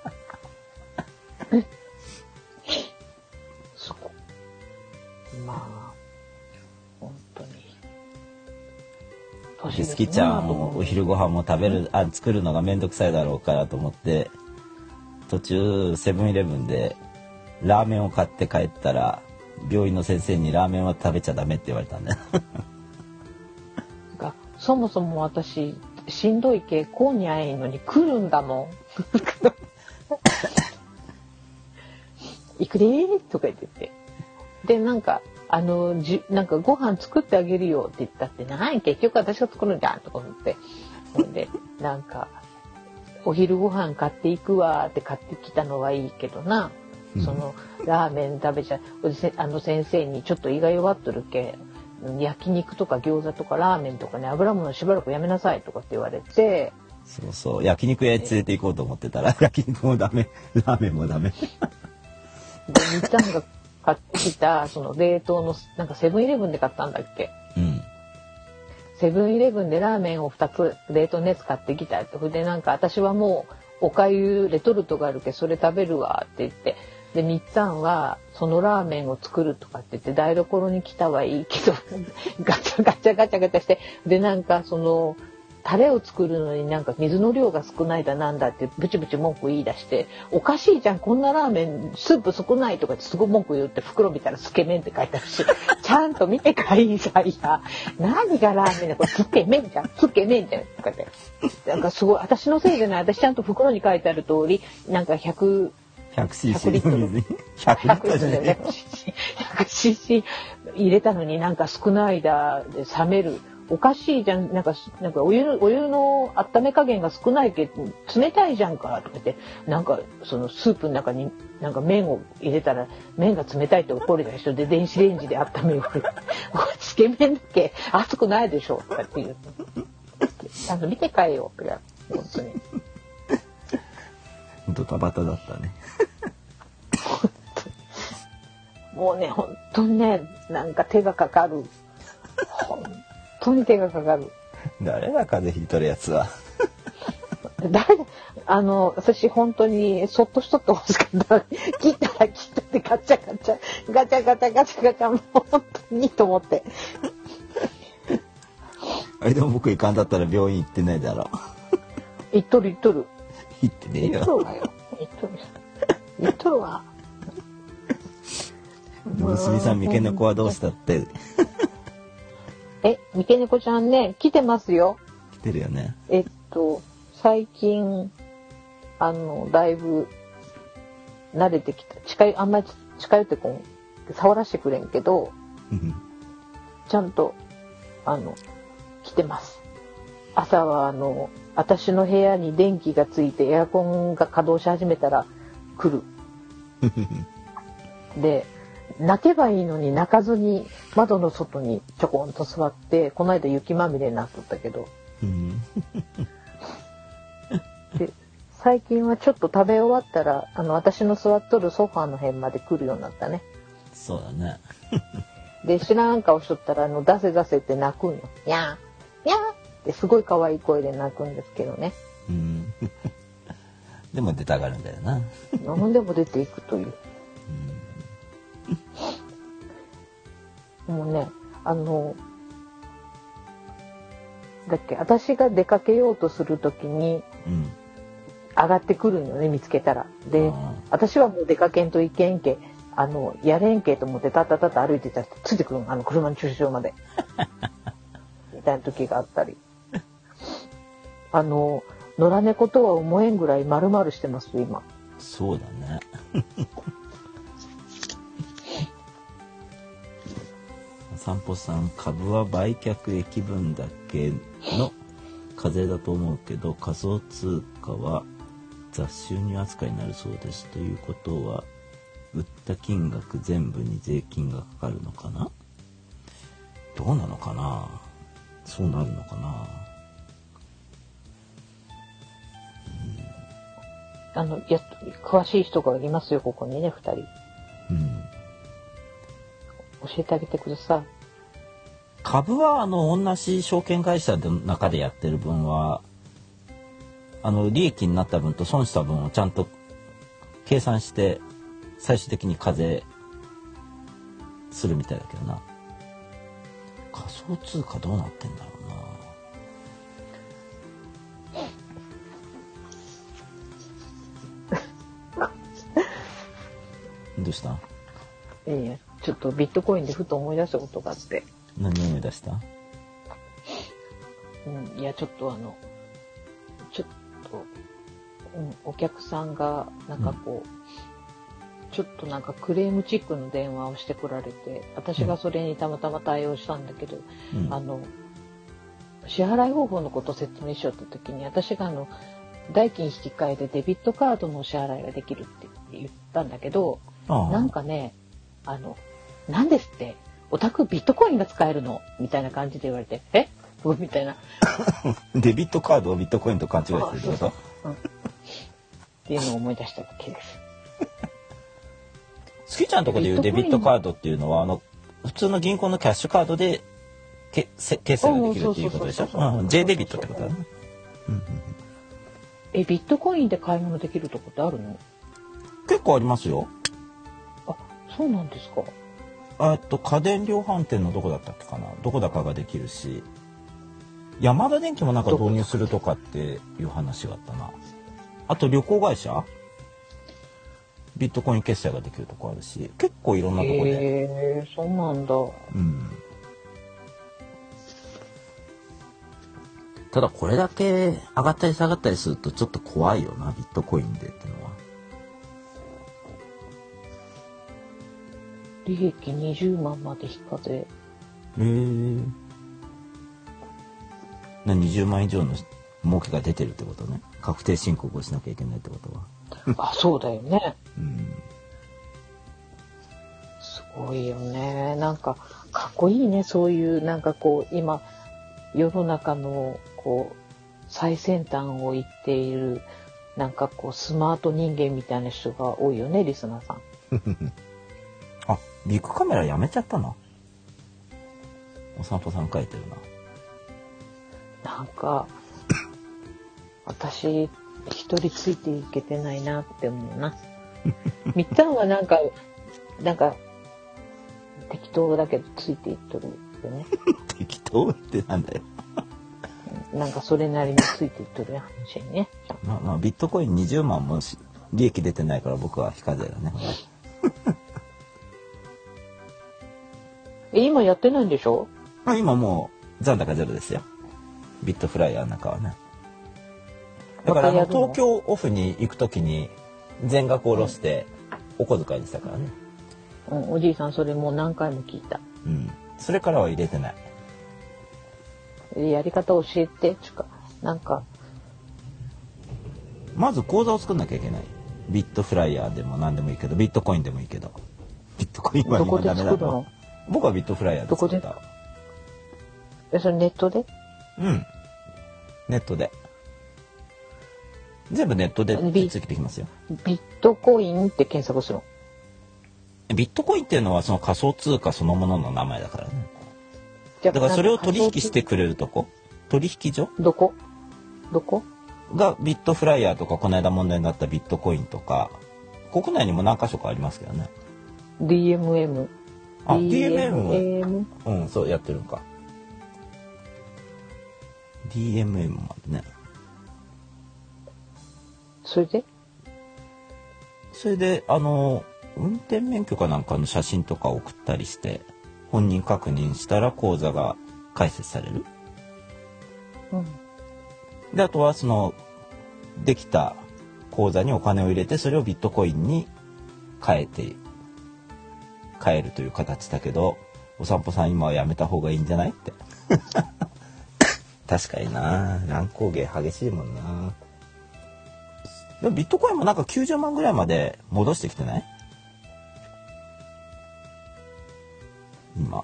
そうまあ本当にでスキちゃんもお昼ご飯も食べるあ作るのがめんどくさいだろうからと思って途中セブンイレブンでラーメンを買って帰ったら病院の先生にラーメンは食べちゃダメって言われたんだよそもそも私しんどいけこうにゃいのに来るんだもん行くでーとか言ってて、でなんかあのじなんかご飯作ってあげるよって言ったって、ない結局私が作るんじゃんとか思って、ほんでなんかお昼ご飯買っていくわって買ってきたのはいいけどな、うん、そのラーメン食べちゃあの先生にちょっと胃が弱っとるけ焼肉とか餃子とかラーメンとかね油物しばらくやめなさいとかって言われて、 そうそう焼肉屋に連れて行こうと思ってたら焼肉もダメラーメンもダメでみっちゃんが買ってきたその冷凍のなんかセブンイレブンで買ったんだっけ、うん、セブンイレブンでラーメンをふたつ冷凍のやつ買ってきたって、それでなんか私はもうおかゆレトルトがあるけそれ食べるわって言って、でみっちゃんはそのラーメンを作るとかって言って台所に来たはいいけどガチャガチャガチャガチャして、でなんかそのタレを作るのになんか水の量が少ないだなんだってブチブチ文句言い出して、おかしいじゃんこんなラーメンスープ少ないとかってすごい文句言って、袋見たらつけ麺って書いてあるしちゃんと見てかいいさ、いや何がラーメンだこれつけ麺じゃんつけ麺じゃんとかってなんかすごい私のせいじゃない、私ちゃんと袋に書いてある通りなんかひゃくひゃくシーシー の水にひゃくリットルじゃない ひゃくシーシー 入れたのになんか少ないだで冷める、おかしいじゃん、なんかなんかお湯のお湯の温め加減が少ないけど冷たいじゃんかとか言って、なんかそのスープの中になんか麺を入れたら麺が冷たいって怒る人で電子レンジで温めようつけ麺だっけ熱くないでしょとかって言うちゃんと見て帰よう。いや、本当に。 ドタバタだったね。 もうね、本当にね、なんか手がかかる。本当に手がかかる。 誰が風邪ひいとるやつは。 誰あの、私本当にそっとしとってほしかった。切ったら切ったってガチャガチャ、ガチャガチャガチャガチャ、もう本当にいいと思って。 あれでも僕行かんだったら病院行ってないだろ。 行っとる行っとる。 行ってねえよ。 行っとるわよ。行っとる。行っとるわ。 娘さん、三毛猫はどうしたって。 え、三毛猫ちゃんね、来てますよ。 来てるよね。 えっと、最近、あの、だいぶ、慣れてきた。近い、あんまり近寄ってこん。触らしてくれんけど、ちゃんと、あの、来てます。朝は、あの、私の部屋に電気がついてエアコンが稼働し始めたら来る。で、泣けばいいのに泣かずに窓の外にちょこんと座って、この間雪まみれになっとったけど。で、最近はちょっと食べ終わったら、あの、私の座っとるソファーの辺まで来るようになったね。 そうだね。 で、知らん顔しとったら、あの、出せ出せって泣くんよ。にゃーにゃーってすごい可愛い声で泣くんですけどね。 うん。でも出たがるんだよな。 何でも出ていくという。もうね、あの、だっけ、私が出かけようとするときに、 うん上がってくるんよね、見つけたら。で、私はもう出かけんといけんけ、あの、やれんけと思ってたったたった歩いてたらついてくるん、あの、車の駐車場まで。みたいな時があったり。あの、野良猫とは思えんぐらい丸々してます、今。 そうだね。散歩さん、株は売却益分だけの課税だと思うけど、仮想通貨は雑収入扱いになるそうです。ということは、売った金額全部に税金がかかるのかな？どうなのかな？そうなるのかな？ あの、や、詳しい人がいますよ、ここにね、二人。 うん。 教えてあげてください。 株は、あの、同じ証券会社の中でやってる分は、あの、利益になった分と損した分をちゃんと計算して、最終的に課税するみたいだけどな。仮想通貨どうなってんだろうな。どうした？ いいえ、ちょっとビットコインでふと思い出したことがあって。 何を思い出した？ うん、いや、ちょっとあの、ちょっと、うん、お客さんが、なんかこう、うん、ちょっとなんかクレームチックの電話をしてこられて、私がそれにたまたま対応したんだけど、うん、あの、支払い方法のことを説明しようとった時に、私があの、代金引き換えでデビットカードのお支払いができるって言ったんだけど、なんかね、あの、なんですって、お宅ビットコインが使えるのみたいな感じで言われて、えみたいな。 デビットカードをビットコインと勘違いしてるってこと？うん、 っていうのを思い出しただけです。 スキちゃんのところでいうデビットカードっていうのは、あの、普通の銀行のキャッシュカードでけ決済ができるっていうことでしょ？うん、J デビットってことだね。うんうん、 え、ビットコインで買い物できるとこってあるの？ 結構ありますよ。 あ、そうなんですか。 あと家電量販店のどこだったっけかな、どこだかができるし、ヤマダ電機もなんか導入するとかっていう話があったな。あと旅行会社ビットコイン決済ができるとこあるし、結構いろんなとこで。 へー、そうなんだ。 うん。ただこれだけ上がったり下がったりするとちょっと怖いよな、ビットコインでってのは。 利益にじゅうまんまで非課税。 へえ。な、にじゅうまん以上の儲けが出てるってことね。確定申告をしなきゃいけないってことは。 あ、そうだよね。 うん。 すごいよね。なんかかっこいいね。そういうなんかこう今世の中のこ最先端を言っている、なんかこうスマート人間みたいな人が多いよね、リスナーさん。 あ、ビッグカメラやめちゃったな。お散歩さん書いてるな。 なんか私一人ついていけてないなって思うな。みったんはなんかなんか適当だけどついていっとるよね。 適当ってなんだよ。 なんかそれなりについていっとる話にね。 まあまあビットコインにじゅうまんもし利益出てないから僕は非課税だね。 え、今やってないんでしょ？ まあ今もう残高ゼロですよ。ビットフライヤーの中はね。だからあの東京オフに行くときに全額下ろしてお小遣いにしたからね。 うん、おじいさんそれもう何回も聞いた。 うん。それからは入れてない。 やり方教えてちゅか、なんかまず口座を作んなきゃいけない。ビットフライヤーでも何でもいいけど、ビットコインでもいいけど。ビットコインは今ダメだろ。僕はビットフライヤーで作った。 どこで？え、それネットで？ うん。ネットで。全部ネットで手続きできますよ。 ビットコインって検索するの？ ビットコインっていうのはその仮想通貨そのものの名前だからね。 だだからそれを取引してくれるとこ、取引所どこどこがビットフライヤーとか、この間問題になったビットコインとか、国内にも何箇所かありますけどね。 ディーエムエム。 あ、ディーエムエムディーエムエムうん、そうやってるんか。ディーエムエム までね。 それでそれで、あの、運転免許かなんかの写真とか送ったりして、本人確認したら口座が開設される。 うん。 で、あとはその、できた口座にお金を入れて、それをビットコインに変えて、変えるという形だけど、お散歩さん今はやめた方がいいんじゃないって。確かにな、乱高下激しいもんな。でもビットコインもなんかきゅうじゅうまんぐらいまで戻してきてない？今。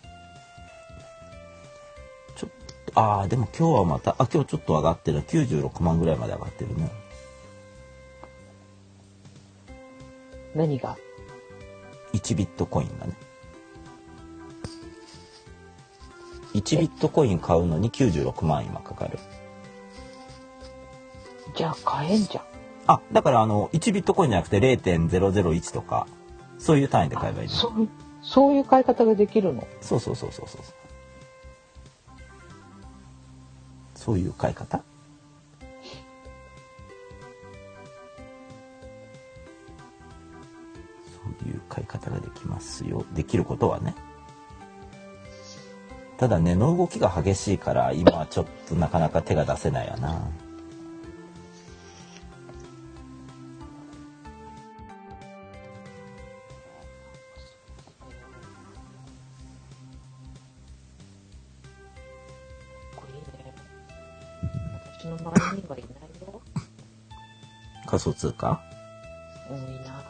ちょっと、ああ、でも今日はまた、あ、今日ちょっと上がってる。きゅうじゅうろくまんぐらいまで上がってるね。 何が？ いちビットコインがね。いちビットコイン買うのにきゅうじゅうろくまん今かかる。 じゃあ買えんじゃん。 あ、だからあの、いちビットコインじゃなくて れいてんゼロゼロいち とか、そういう単位で買えばいいね。 そう、そういう買い方ができるの？ そうそうそうそうそう。そういう買い方？そういう買い方ができますよ。できることはね。ただ値の動きが激しいから今はちょっとなかなか手が出せないよな。 私の周りにはいないよ。 仮想通貨？ うん、いない。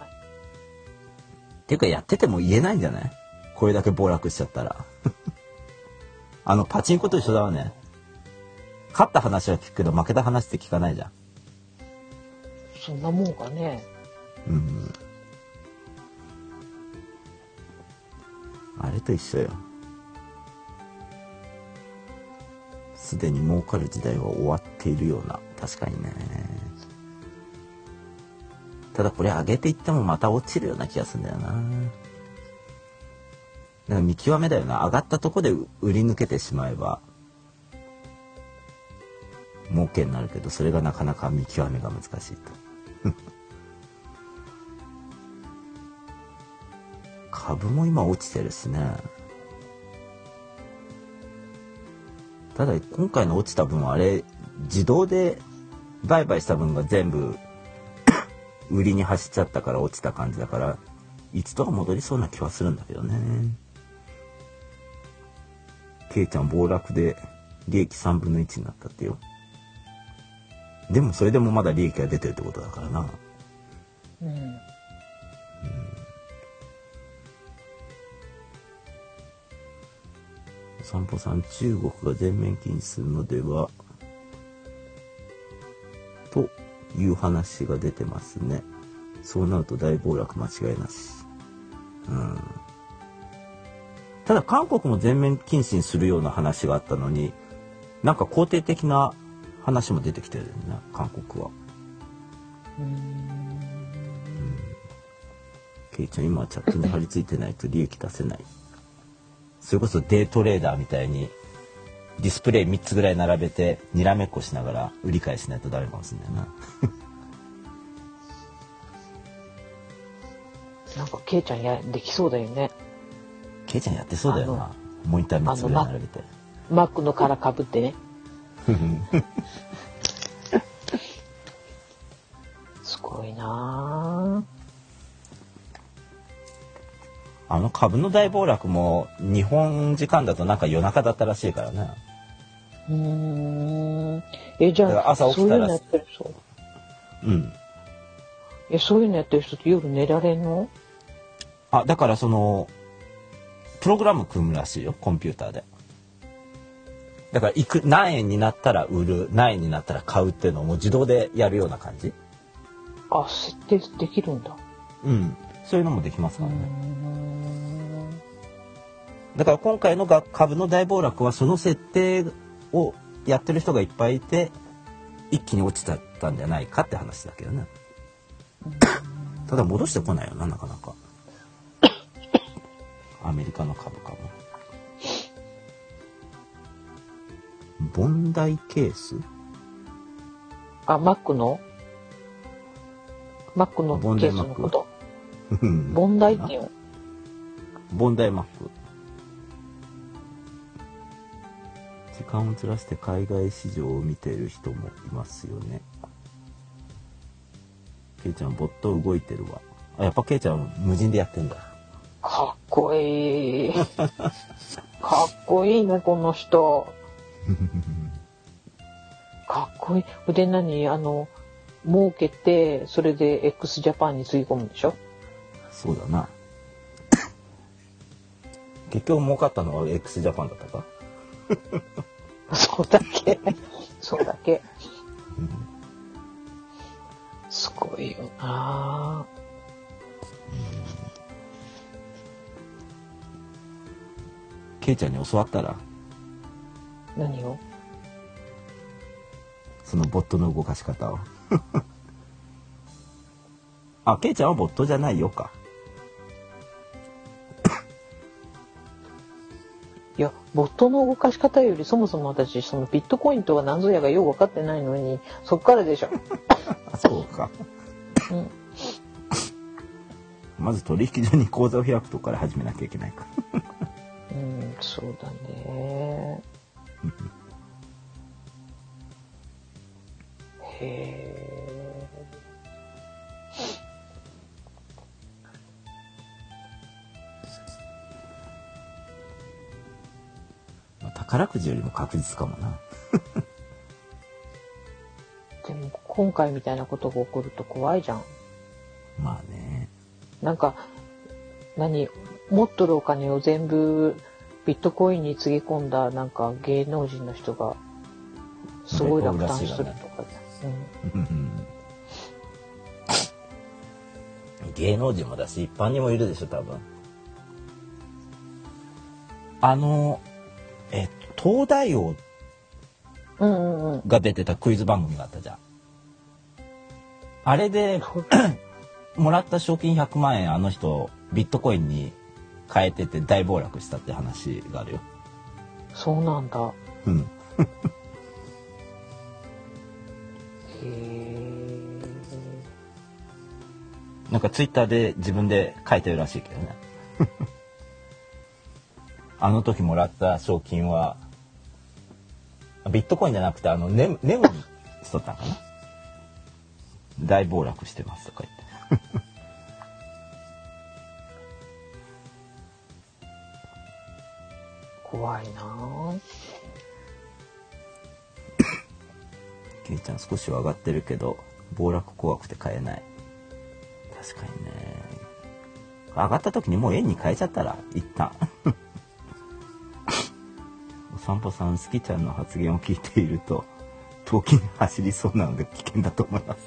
っていうかやってても言えないんじゃない？これだけ暴落しちゃったら。あのパチンコと一緒だわね。勝った話は聞くけど負けた話って聞かないじゃん。 そんなもんかね。 うん。あれと一緒よ。すでに儲かる時代は終わっているような。確かにね。ただこれ上げていってもまた落ちるような気がするんだよな。だから見極めだよな。上がったとこで売り抜けてしまえば儲けになるけど、それがなかなか見極めが難しいと。株も今落ちてるしね。ただ今回の落ちた分はあれ自動で売買した分が全部売りに走っちゃったから落ちた感じだから、いつとか戻りそうな気はするんだけどね。ケイちゃん暴落で利益さんぶんのいちになったってよ。でもそれでもまだ利益が出てるってことだからな。 うん。うん、 お散歩さん、中国が全面禁止するのではという話が出てますね。そうなると大暴落間違いなし。うん。ただ韓国も全面禁止にするような話があったのに、なんか肯定的な話も出てきてるね、韓国は。うん。ケイちゃん今はチャットに張り付いてないと利益出せない。それこそデイトレーダーみたいにディスプレイみっつぐらい並べてにらめっこしながら売り買いしないとダメかもしれないな。 なんかケイちゃんやできそうだよね。 ケイちゃんやってそうだよな。モニターみっつぐらい並べて。 マックの殻かぶってね。すごいなあ。 あの株の大暴落も日本時間だとなんか夜中だったらしいからね。 うーん。え、じゃあ朝起きたらそういうのやってる人。 うん。 え、そういうのやってる人って夜寝られんの？ あ、だからそのプログラム組むらしいよ、コンピューターで。だからいく何円になったら売る、何円になったら買うっていうのをもう自動でやるような感じ。 あ、設定できるんだ。 うん。そういうのもできますからね。だから今回のが株の大暴落はその設定をやってる人がいっぱいいて一気に落ちちゃったんじゃないかって話だけどね。ただ戻してこないよな、なかなか。アメリカの株価も。ボンダイケース？ あ、マックのマックのケースのこと。ボンダイっていうの？ ボンダイマック。時間をずらして海外市場を見ている人もいますよね。ケイちゃんボット動いてるわ。あ、やっぱケイちゃん無人でやってんだ。 かっこいい。かっこいいね、この人。かっこいい。で、何あの儲けてそれで X ジャパンにつぎ込むんでしょ？ そうだな。結局儲かったのは X ジャパンだったか？ そうだけ。そうだけ。すごいよな。 ケイちゃんに教わったら？ 何を？ そのボットの動かし方を。あ、ケイちゃんはボットじゃないよか。 いや、ボットの動かし方よりそもそも私そのビットコインとは何ぞやがよう分かってないのにそっからでしょ。 そうか。 うん、 まず取引所に口座を開くとこから始めなきゃいけないか。 うん、そうだね。へえ。 宝くじよりも確実かもな。 でも今回みたいなことが起こると怖いじゃん。 まあね。 なんか何持っとるお金を全部ビットコインにつぎ込んだなんか芸能人の人がすごい落胆するとか、うん、 芸能人もだし一般にもいるでしょ多分。あのえっと東大王が出てたクイズ番組があったじゃん。あれでもらった賞金ひゃくまんえんあの人ビットコインに変えてて大暴落したって話があるよ。 そうなんだ。 うん。 へえ。 なんかツイッターで自分で書いてるらしいけどね。あの時もらった賞金はビットコインじゃなくてあのネムネムにしとったんかな。大暴落してますとか言って。 怖いなぁ。 ケイちゃん少しは上がってるけど暴落怖くて買えない。確かにね。上がった時にもう円に変えちゃったら一旦。お散歩さん好きちゃんの発言を聞いていると遠きに走りそうなので危険だと思います。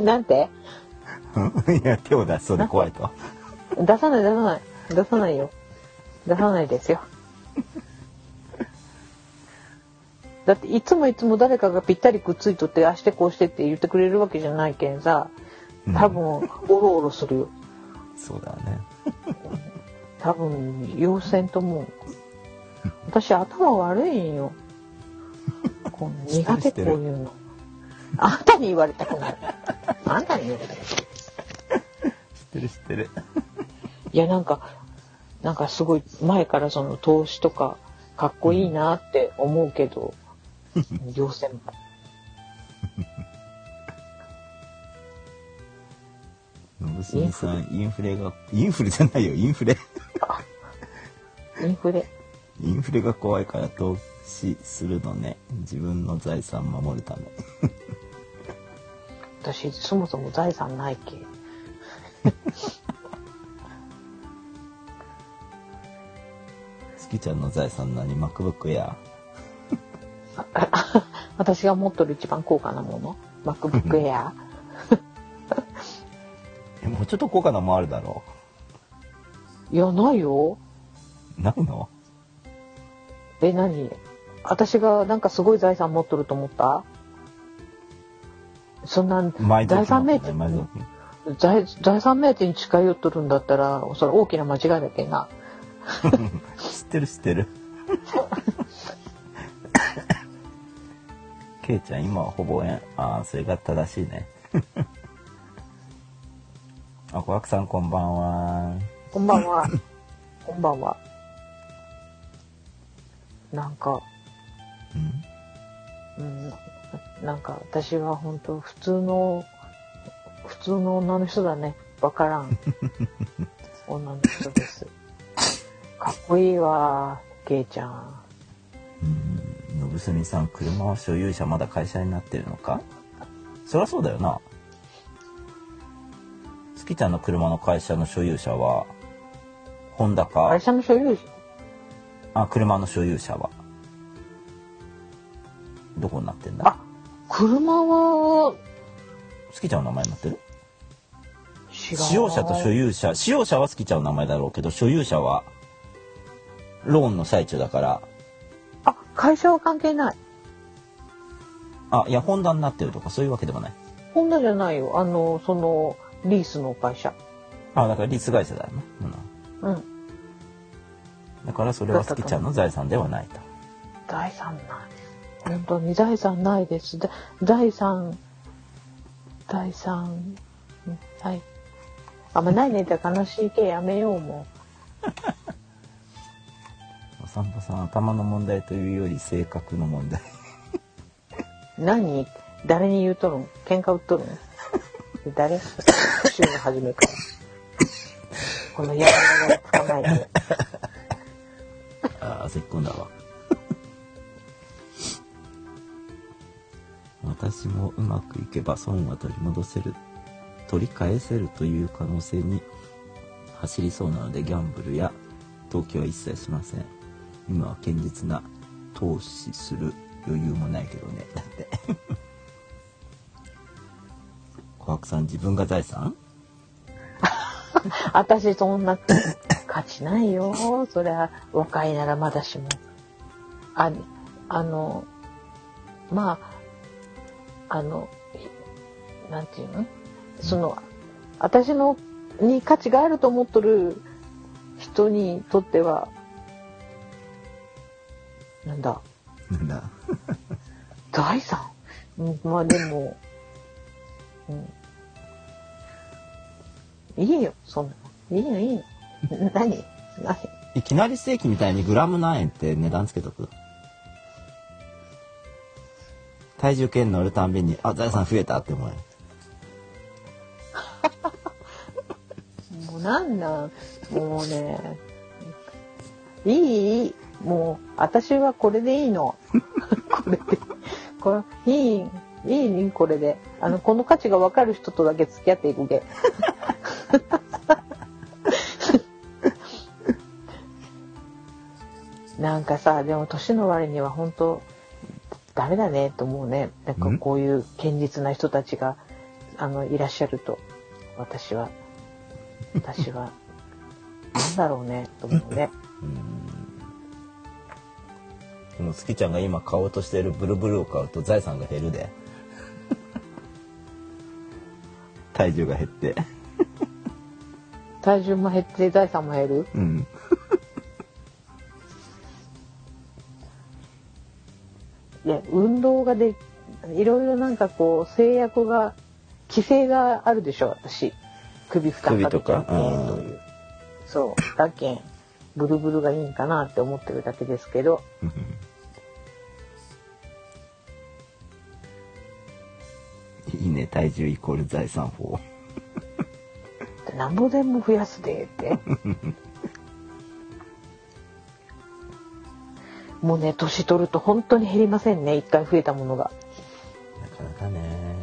なんていや、手を出しそうで怖いと。 出さない出さない出さないよ。出さないですよ。だっていつもいつも誰かがぴったりくっついとってあしてこうしてって言ってくれるわけじゃないけんさ、多分オロオロするよ。 そうだね。 多分陽線と思う。私頭悪いんよ。こう苦手こういうの。あんたに言われたくない。あんたに言われたくない。 知ってる知ってる。 いやなんかなんかすごい前からその投資とかかっこいいなって思うけど、陽線も。 のぶすみさん、インフレが、インフレじゃないよ、インフレ。 インフレ。 インフレが怖いから投資するのね。自分の財産守るため。 私そもそも財産ないけ。 好きちゃんの財産何？ MacBook Air？ 私が持っとる一番高価なもの MacBook Air。 え、もうちょっと高価なもんあるだろいやないよ。 う。ないの？ え、何？私がなんかすごい財産持っとると思った？そんな財産名店財財産名店に近寄っとるんだったらそれ大きな間違いだけな。 知ってる知ってる。ケイちゃん今はほぼ円。ああ、それが正しいね。あ、小悪さんこんばんは。 こんばんは。こんばんは。なんか、うん、うん、なんか私は本当普通の普通の女の人だね。わからん女の人です。かっこいいわ、ケイちゃん。 うん、のぶすみさん、車は所有者まだ会社になってるのか？そりゃそうだよな。好きちゃんの車の会社の所有者はホンダか？ 会社の所有者？ あ、車の所有者はどこになってんだ？ あ、車は好きちゃんの名前になってる？ 知らん。 使用者と所有者、使用者は好きちゃんの名前だろうけど、所有者はローンの最中だから。 あ、会社は関係ない。 あ、いや、ホンダになってるとかそういうわけでもない。 ホンダじゃないよ。あの、その、リースの会社。 あ、だからリース会社だよな。 うん。うん。 だからそれは好きちゃんの財産ではないと。 財産ない。本当に財産ないです。だ財産、財産、はい。あんまないねって悲しいけやめようもお散歩さん、頭の問題というより性格の問題。 何？誰に言うとるん？喧嘩売っとるん？誰？週の初めから。このやらがつかないで。 ああ、せっこんだわ。私もうまくいけば損は取り戻せる、取り返せるという可能性に走りそうなので、ギャンブルや投機は一切しません。今は堅実な投資する余裕もないけどね。だって小白さん、自分が財産？ 私そんな価値ないよ。そりゃ若いならまだしも。あ、あのまああのなんていうの？その私のに価値があると思っとる人にとってはなんだなんだ財産、うん、まあでも、うん、いいよそんな、いいのいいの。何何？ いきなりステーキみたいにグラム何円って値段つけとく。体重計に乗るたんびに、あ、財産増えたって思う。 もうなんなん、もうね、いい、もう私はこれでいいの。これで、これいい、いいね、これで。あのこの価値が分かる人とだけ付き合っていくけ。なんかさ、でも年の割には本当ダメだねと思うね。なんかこういう堅実な人たちがあのいらっしゃると私は私はなんだろうねと思うね。 でも月ちゃんが今買おうとしているブルブルを買うと財産が減るで。体重が減って。 体重も減って財産も減る。 うん。 いや運動がでいろいろなんかこう制約が規制があるでしょ私首負担ができなくてという。そうだけんブルブルがいいんかなって思ってるだけですけど。 いいね、体重イコール財産法。 なんぼでも増やすでってもうね年取ると本当に減りませんね、一回増えたものが。 なかなかね。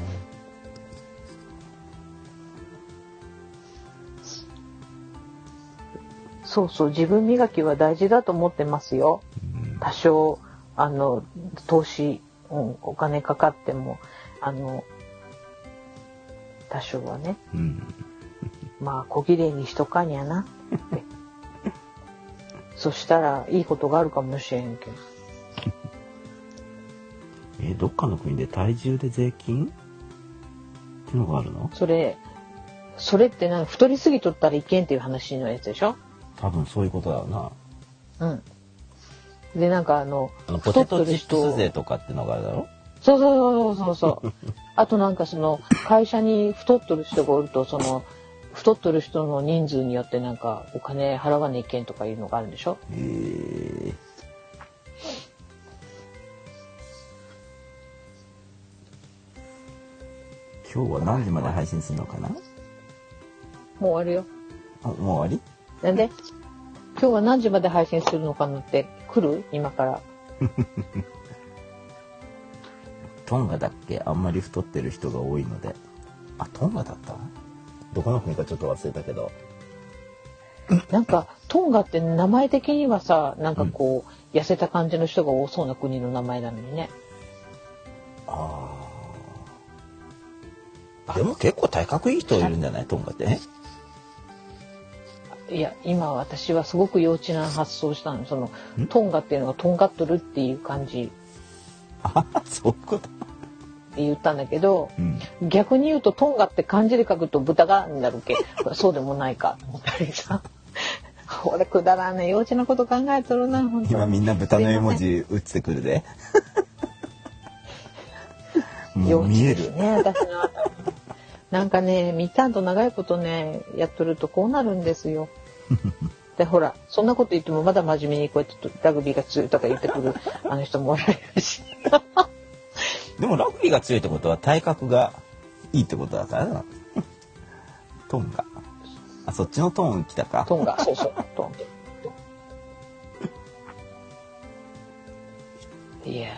そうそう、自分磨きは大事だと思ってますよ。多少あの投資、うん、お金かかってもあの多少はね、うん、まあ小綺麗にしとかにゃなってそしたらいいことがあるかもしれんけど。 えどっかの国で体重で税金っていうのがあるの？ それそれってなんか太りすぎとったらいけんっていう話のやつでしょ。 多分そういうことだよな。うんでなんかあのあのポテトチップス税とかっていうのがあるだろ。 そうそうそうそうそうあとなんかその会社に太っとる人がおるとその太っとる人の人数によってなんかお金払わないけんとかいうのがあるんでしょ。へえ。 今日は何時まで配信するのかな。 もう終わるよ。 あ、もう終わり？ なんで今日は何時まで配信するのかなって来る今から。 トンガだっけ？あんまり太ってる人が多いので。あ、トンガだった？どこの国かちょっと忘れたけど。 なんかトンガって名前的にはさ、なんかこう、うん、痩せた感じの人が多そうな国の名前なのにね。 ああ。でも結構体格いい人いるんじゃない？トンガって。 いや今私はすごく幼稚な発想したの。そのトンガっていうのがとんがっとるっていう感じ。 あそういうことって言ったんだけど、 うん、 逆に言うとトンガって漢字で書くと豚がになるけそうでもないかと思ったりさ俺くだらんね幼稚なこと考えとるな本当に。 今みんな豚の絵文字打ってくるでもう見えるね私のなんかねみっちゃんと長いことねやっとるとこうなるんですよでほらそんなこと言ってもまだ真面目にこうやってラグビーが強いとか言ってくるあの人もおられるしでもラグビーが強いってことは体格がいいってことだからなトンガあそっちのトーン来たかトンガそうそうトンいや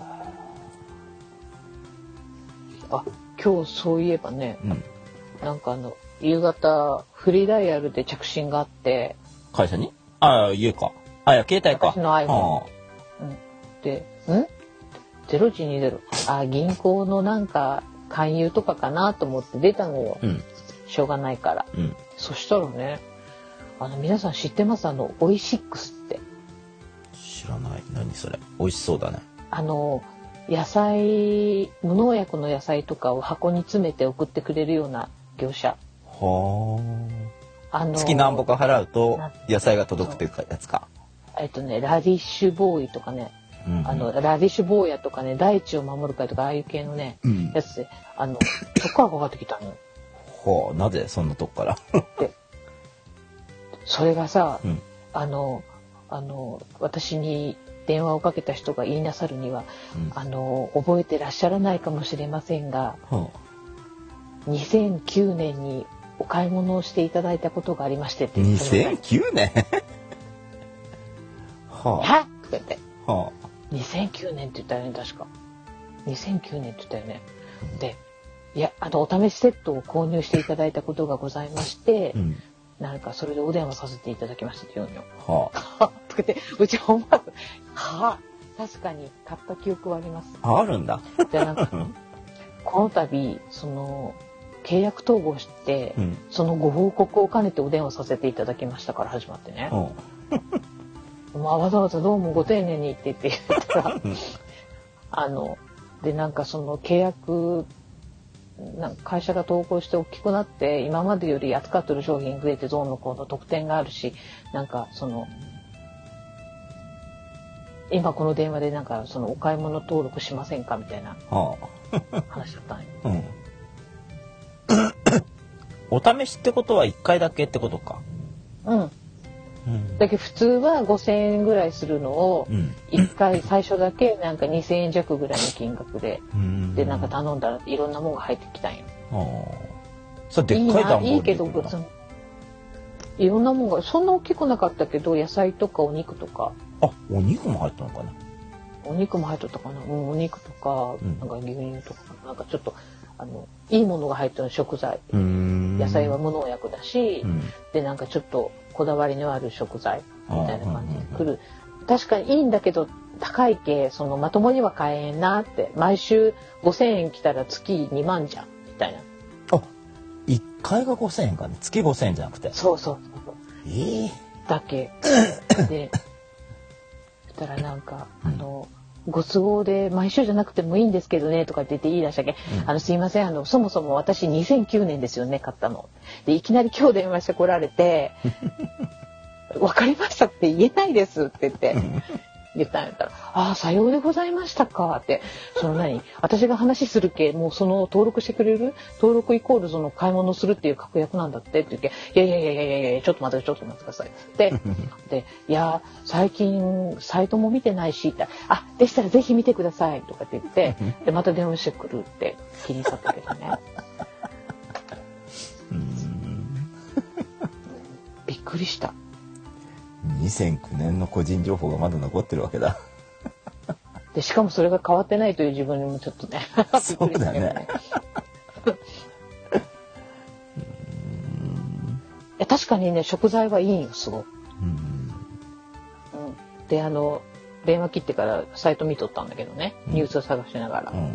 あ今日そういえばね、うん、なんかあの夕方フリーダイヤルで着信があって会社にああ家かあいや携帯か私の iPhone、うん、でんゼロいちにゼロあ銀行のなんか勧誘とかかなと思って出たのよ、うん、しょうがないから、うん、そしたらねあの皆さん知ってますあのオイシックスって知らない何それ美味しそうだねあの野菜無農薬の野菜とかを箱に詰めて送ってくれるような業者はあ、あのー、月何ぼか払うと野菜が届くっていうやつかえっとねラディッシュボーイとかねうんうん、あのラディッシュ坊やとかね大地を守る会とかああいう系のね、うん、やつであのそこからかかってきたのよ。 はあなぜそんなとこからでそれがさ、うん、あのあの私に電話をかけた人が言いなさるには、うん、あの覚えてらっしゃらないかもしれませんが、はあ、にせんきゅうねんにお買い物をしていただいたことがありましてってにせんきゅうねんはあはっとか言って。 はあにせんきゅうねんって言ったよね確かにせんきゅうねんって言ったよね、うん、でいやあのお試しセットを購入していただいたことがございまして、うん、なんかそれでお電話させていただきましたって言うのよ。はあ、とか言ってうち思わずはあ確かに買った記憶はあります。 あ、あるんだ。 でなんかこの度その契約統合して、 うん、 そのご報告を兼ねてお電話させていただきましたから始まってね。まあ、わざわざどうもご丁寧にって言って言ったらあのでなんかその契約なんか会社が統合して大きくなって今までより扱ってる商品増えてどうのこうの特典があるし、なんかその今この電話でなんかそのお買い物登録しませんかみたいな話だったんよ。うん、 お試しってことはいっかいだけってことか。 うん。うん、だけど普通はごせんえんぐらいするのをいっかい最初だけなんかにせんえん弱ぐらいの金額で、うん、でなんか頼んだらいろんなものが入ってきたんよ。あそれでっかい段ボールいいけどいろんなものがそんな大きくなかったけど野菜とかお肉とか。 あ、お肉も入ったのかな。 お肉も入っとったかな。うん、お肉とか、うん、なんか牛乳とかなんかちょっとあのいいものが入ってる食材。野菜は無農薬だし、うん、でなんかちょっとこだわりのある食材みたいな感じで来る。確かにいいんだけど高いけそのまともには買えんなって毎週ごせんえん来たら月にまんじゃんみたいな。 あ、いっかいがごせんえんかね。月ごせんえんじゃなくて。 そうそうそう。 えー、 だけでそしたらなんか、うん、あのご都合で毎週じゃなくてもいいんですけどねとかって言って言い出したけ、うん、あのすいませんあのそもそも私にせんきゅうねんですよね買ったのでいきなり今日電話して来られて分かりましたって言えないですって言って言ったんやったらああさようでございましたかってその何私が話するけもうその登録してくれる登録イコールその買い物するっていう確約なんだってって言っていやいやいやいやいやいやちょっと待ってちょっと待ってくださいってでいや最近サイトも見てないしってあでしたらぜひ見てくださいとかって言ってでまた電話してくるって切り去ったけどねびっくりしたにせんきゅうねんの個人情報がまだ残ってるわけだでしかもそれが変わってないという自分にもちょっとねそうだねいや確かにね食材はいいよすごい、うんうん、であの電話切ってからサイト見とったんだけどね、うん、ニュースを探しながら、うんうんうん、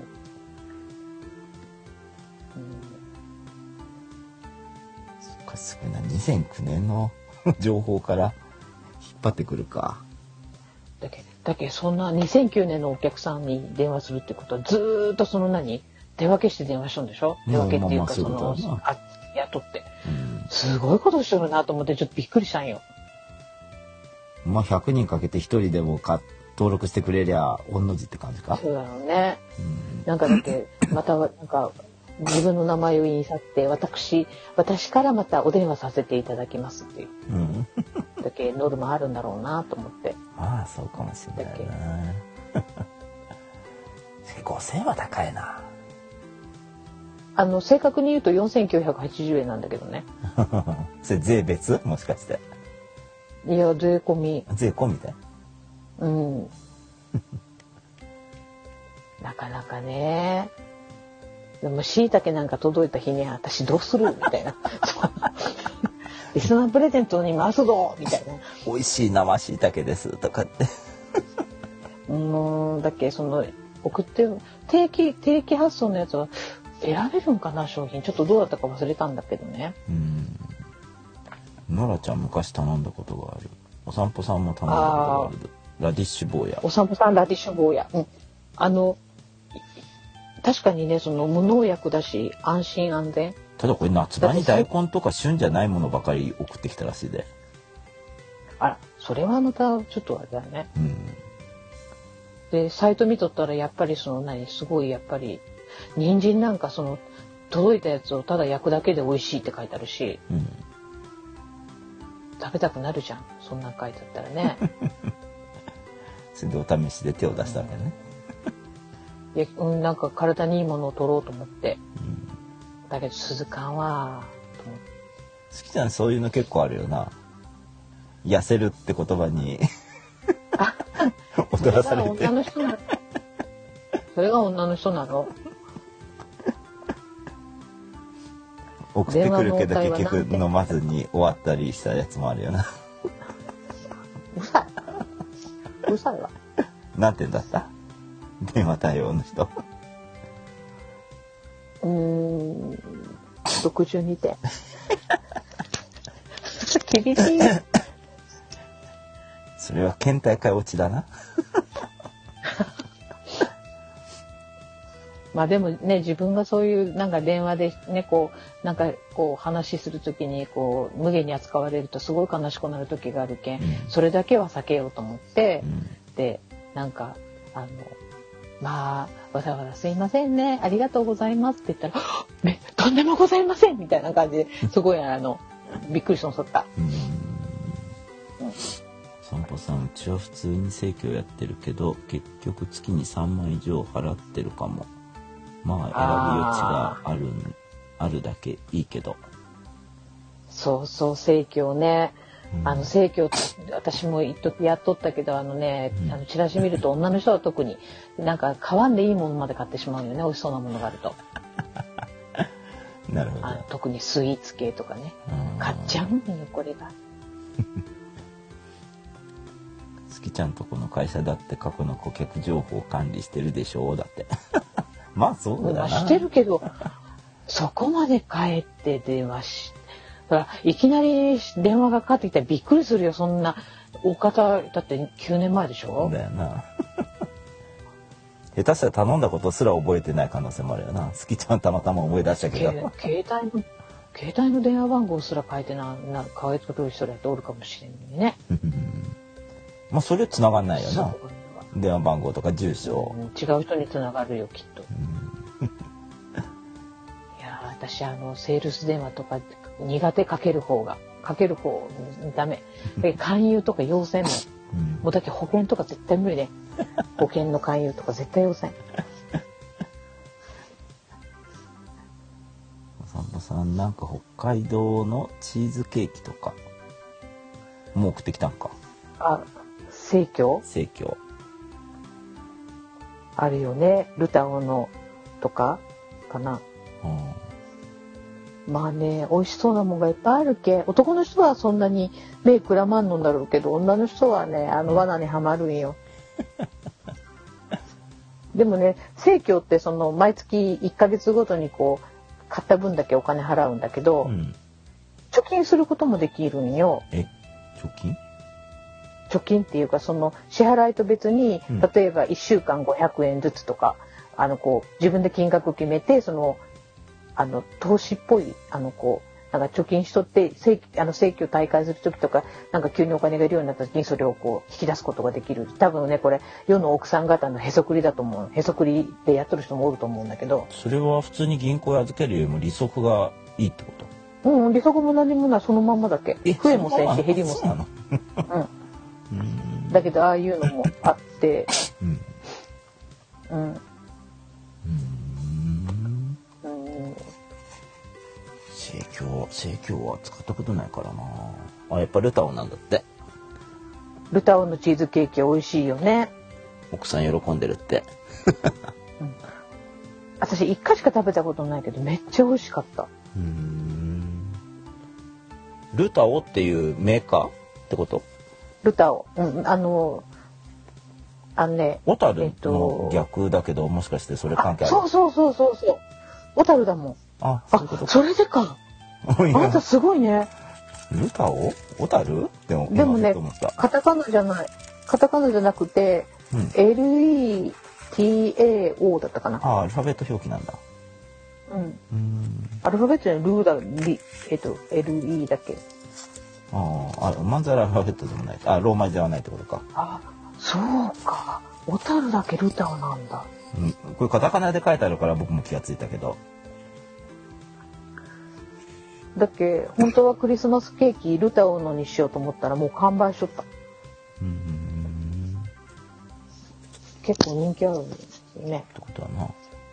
そっかすごいなにせんきゅうねんの情報から引っ張ってくるか。 だけだけそんなにせんきゅうねんのお客さんに電話するってことはずーっとその何手分けして電話しとんでしょ。手分けっていうかそのあ雇って、うん、すごいことしとるなと思ってちょっとびっくりしたんよ。 まあひゃくにんかけてひとりでもか登録してくれりゃ御の字って感じか。 そうだろうね。うん、なんかだってまたなんか。自分の名前を印刷って私私からまたお電話させていただきますっていう、うん、だけノルマあるんだろうなと思ってまあそうかもしれないなごせんえんは高いなあの正確に言うとよんせんきゅうひゃくはちじゅうえんなんだけどねそれ税別もしかしていや税込み税込みでうんなかなかねでも椎茸なんか届いた日に私どうするみたいなリスナープレゼントに回すぞみたいな美味しい生椎茸ですとかってうんだっけその送って定期定期発送のやつは選べるんかな商品ちょっとどうだったか忘れたんだけどねうんノラちゃん昔頼んだことがあるお散歩さんも頼んだことがあるラディッシュ坊やお散歩さんラディッシュ坊や、うん、あの確かにねその無農薬だし安心安全ただこれ夏場に大根とか旬じゃないものばかり送ってきたらしいであらそれはまたちょっとあれだね、うん、でサイト見とったらやっぱりその何すごいやっぱり人参なんかその届いたやつをただ焼くだけで美味しいって書いてあるし、うん、食べたくなるじゃんそんなん書いてあったらねそれでお試しで手を出したわけねいや、うん、なんか体にいいものを取ろうと思って、うん、だけど鈴鹿はと思って好きじゃんそういうの結構あるよな痩せるって言葉に踊らされて女の人なのそれが女の人なの送ってくるけど結局飲まずに終わったりしたやつもあるよなうるさいうるさいわ何点だった？電話対応の人。 うーん、ろくじゅうにてん。厳しい。 それは県大会落ちだな。 まあでもね、自分がそういうなんか電話でね、こうなんかこう話するときにこう無限に扱われるとすごい悲しくなる時があるけん、うん、それだけは避けようと思って、うん、でなんかあのまあわざわざすいませんね、ありがとうございますって言ったら、ね、とんでもございませんみたいな感じですごいあのびっくりしました。うんうん、散歩さん、うちは普通に生協やってるけど結局月にさんまん以上払ってるかも。まあ選ぶ余地があるあるだけいいけど。 そうそう、生協ね、うん、あの生協私も一時やっとったけど、あのね、うん、あのチラシ見ると女の人は特になんか買わんでいいものまで買ってしまうよね、美味しそうなものがあると。 なるほど。 あの特にスイーツ系とかね、買っちゃうんよこれが。 好きちゃんとこの会社だって過去の顧客情報を管理してるでしょう、だって。まあそうだな。 してるけど、そこまで帰って電話し、だからいきなり電話がかかってきたらびっくりするよ、そんな大方だってきゅうねんまえでしょ。 だよな。下手したら頼んだことすら覚えてない可能性もあるよな。好きちゃんたまたま思い出したけど。 携帯の携帯の電話番号すら書いてな、な書いてくる人だっておるかもしれんのにね。 まあそれ繋がんないよな。電話番号とか住所、 うん、違う人に繋がるよきっと。いや私あのセールス電話とか苦手、かける方がかける方ダメ。勧誘とか要せんもん、うん、もうだって保険とか絶対無理ね。保険の勧誘とか絶対要せん。 お散歩さん、なんか北海道のチーズケーキとかもう送ってきたんか。 あ、生協生協あるよね、ルタオのとかかな、うん、まあね、美味しそうなもんがいっぱいあるけ、男の人はそんなに目くらまんのんだろうけど、女の人はね、あの罠にはまるんよ。でもね、生協ってその毎月いっかげつごとにこう買った分だけお金払うんだけど、うん、貯金することもできるんよ。 え、貯金？ 貯金っていうか、その支払いと別に、うん、例えばいっしゅうかんごひゃくえんずつとか、あのこう自分で金額を決めて、そのあの投資っぽいあのこうなんか貯金しとって、正あの正規を退会する時とか、なんか急にお金がいるようになった時にそれをこう引き出すことができる。多分ね、これ世の奥さん方のへそくりだと思う。へそくりでやってる人もおると思うんだけど。 それは普通に銀行へ預けるよりも利息がいいってこと？ うん、利息も何もない、そのまんまだけ。増えもせんし減りもせん。うん。だけどああいうのもあって、うん、うん、うん、 生協、生協は使ったことないからな。あ、やっぱルタオなんだって。 ルタオのチーズケーキ美味しいよね。 奥さん喜んでるって。 うん、私一回しか食べたことないけどめっちゃ美味しかった。うーん、 ルタオっていうメーカーってこと？ ルタオ、うん、あのあのね、 小樽の逆だけど、えっと、もしかしてそれ関係ある？ そうそうそうそうそう、小樽だもん。 あ、そういうことか。 それでか。あなたすごいね。 ルタオ？小樽？でもでもね、カタカナじゃない、カタカナじゃなくて、うん、エルイーティーエーオー だったかな。 あ、アルファベット表記なんだ。 うん。うんアルファベットじゃない、ルーだ、リ、えっと エルイー だっけ。 ああ、まんざらアルファベットでもない。あ、ローマ字ではないってことか。 あ、そうか。小樽だけルタオなんだ。 うん、これカタカナで書いてあるから僕も気がついたけど。 だっけ、本当はクリスマスケーキルタオのにしようと思ったらもう完売しとった。うん。結構人気あるんですよね。 ってことはな。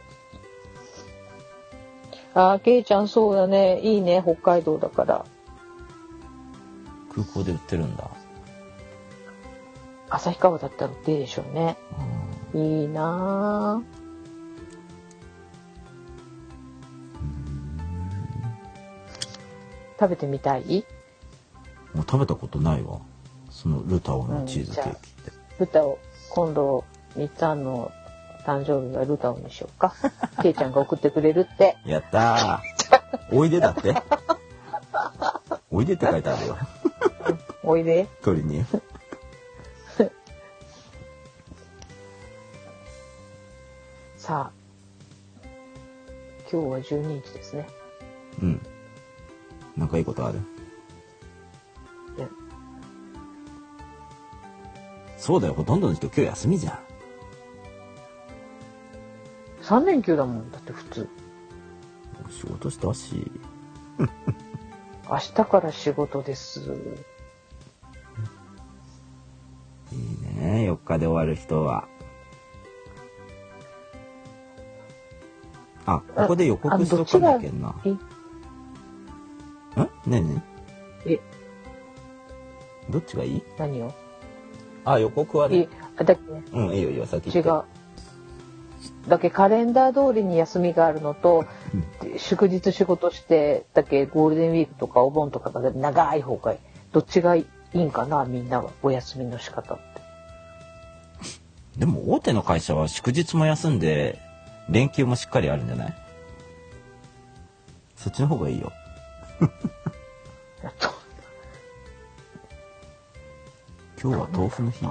あー、ケイちゃんそうだね。いいね、北海道だから。 空港で売ってるんだ。 旭川だったら売ってるでしょうね。うん、いいなぁ。食べてみたい？ もう食べたことないわ。そのルタオのチーズケーキって。 うん、ルタオ今度みっつぁんの誕生日はルタオにしようか。ケイちゃんが送ってくれるって。 やったー。おいでだって。おいでって書いてあるよ。 おいで。 取りに。 さあ、今日はじゅうににちですね。 うん。なんかいいことある？ いや。 そうだよ、ほとんどの人今日休みじゃん。 さん連休だもん、だって普通。 仕事したし。 明日から仕事です。 いいね、よっかで終わる人は。あ、ここで予告しとかなきゃな。ん？ねえねえ。え。 どっちがいい？ 何を？ あ、予告はね。 え、だっけね。 うん、いいよいいよ、先違う。だけカレンダー通りに休みがあるのと、うん、祝日仕事してだけゴールデンウィークとかお盆とかが長い方がいい。どっちがいいんかな、みんなはお休みの仕方って。 でも大手の会社は祝日も休んで連休もしっかりあるんじゃない？そっちの方がいいよ。今日は豆腐の日。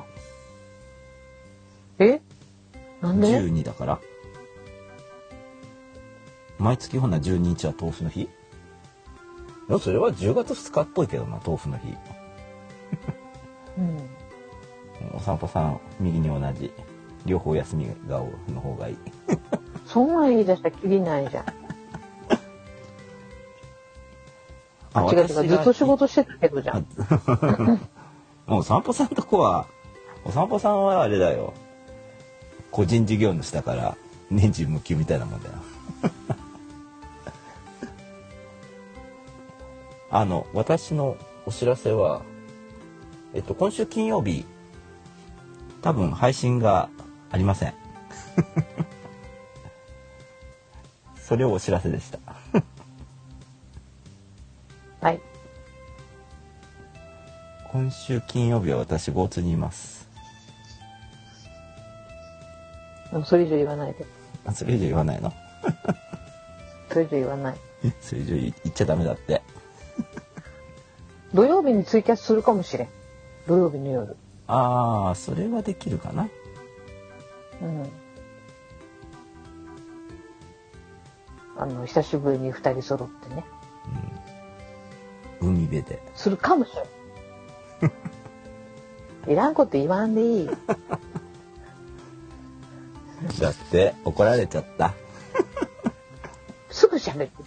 え？なんで？ じゅうにだから。毎月ほなじゅうににちは豆腐の日？いや、それはじゅうがつふつかっぽいけどな、豆腐の日。 うん。 お散歩さん右に同じ。両方休みがの方がいい。 そんなん言い出したらきりないじゃん。あ、違う違う、ずっと仕事してたけどじゃん。 もうお散歩さんとこは、お散歩さんはあれだよ。個人事業主だから年中無休みたいなもんだよ。あの私のお知らせは、えっと今週金曜日多分配信がありません。それをお知らせでした。 はい。 今週金曜日は私ゴーツにいます。 でもそれ以上言わないで。 あ、それ以上言わないの？ それ以上言わない。 それ以上言っちゃダメだって。 土曜日にツイキャスするかもしれん。土曜日の夜。 ああ、それはできるかな。 うん。あの久しぶりに二人揃ってね。 うん。海辺で。 するかもしれん。いらんこと言わんでいい。 だって怒られちゃった。 すぐ喋って。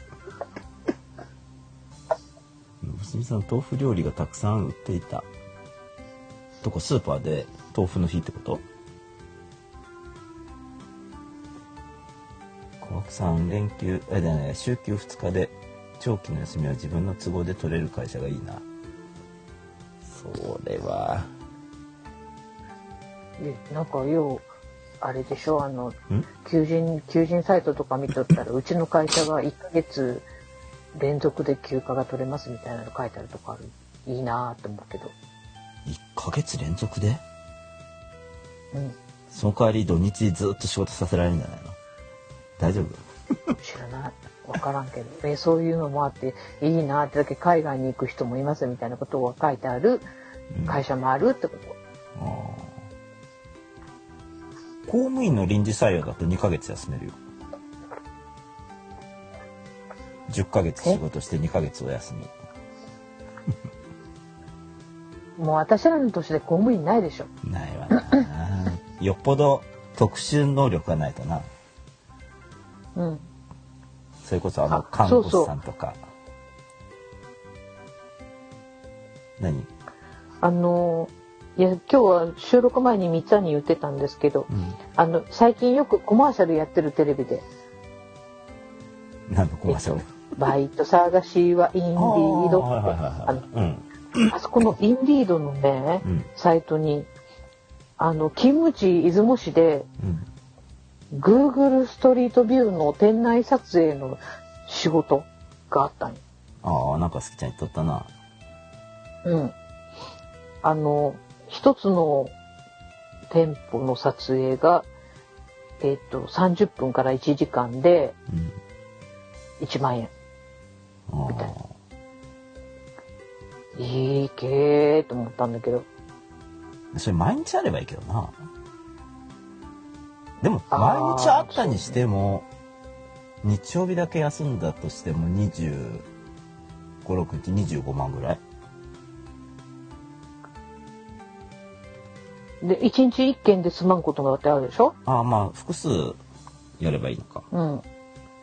娘さん、豆腐料理がたくさん売っていた。とこスーパーで豆腐の日ってこと？小涌さん、連休あれだね、週休ふつかで長期の休みは自分の都合で取れる会社がいいな。それは。 え、なんかようあれでしょ、あの求人求人サイトとか見とったらうちの会社がいっかげつ連続で休暇が取れますみたいなの書いてあるとこある。いいなーって思うけど。 いっかげつ連続で？ うん。 その代わり土日ずっと仕事させられるんじゃないの？大丈夫？ 知らない。わからんけど。え、そういうのもあっていいなーってだけ海外に行く人もいますみたいなことが書いてある会社もあるってこと。 うん、あ公務員の臨時採用だとにかげつ休めるよ。じゅっかげつ仕事してにかげつお休み。 もう私らの年で公務員ないでしょ。 ないわな。よっぽど特殊能力がないとな。 うん。 それこそあの看護師さんとか。そうそう。何？ あのいや今日は収録前にみっつに言ってたんですけど、うん、あの最近よくコマーシャルやってるテレビで。 何のコマーシャル？ えっと、バイト探しはインディードってあの。あそこのインディードのね、うん、サイトにあの勤務地出雲市で、うん、Google ストリートビューの店内撮影の仕事があったんよ。 ああ、なんか好きちゃん言っとったな。 うん。あの一つの店舗の撮影が、えっと、さんじゅっぷんからいちじかんでいちまんえん。 うん、 みたいな。いいけーと思ったんだけど。 それ毎日あればいいけどな。でも毎日あったにしても、日曜日だけ休んだとしてもにじゅうご、ろくにちにじゅうごまんぐらい。 で、いちにちいっけんで済まんことがあってあるでしょ？ ああ、まあ複数やればいいのか。 うん。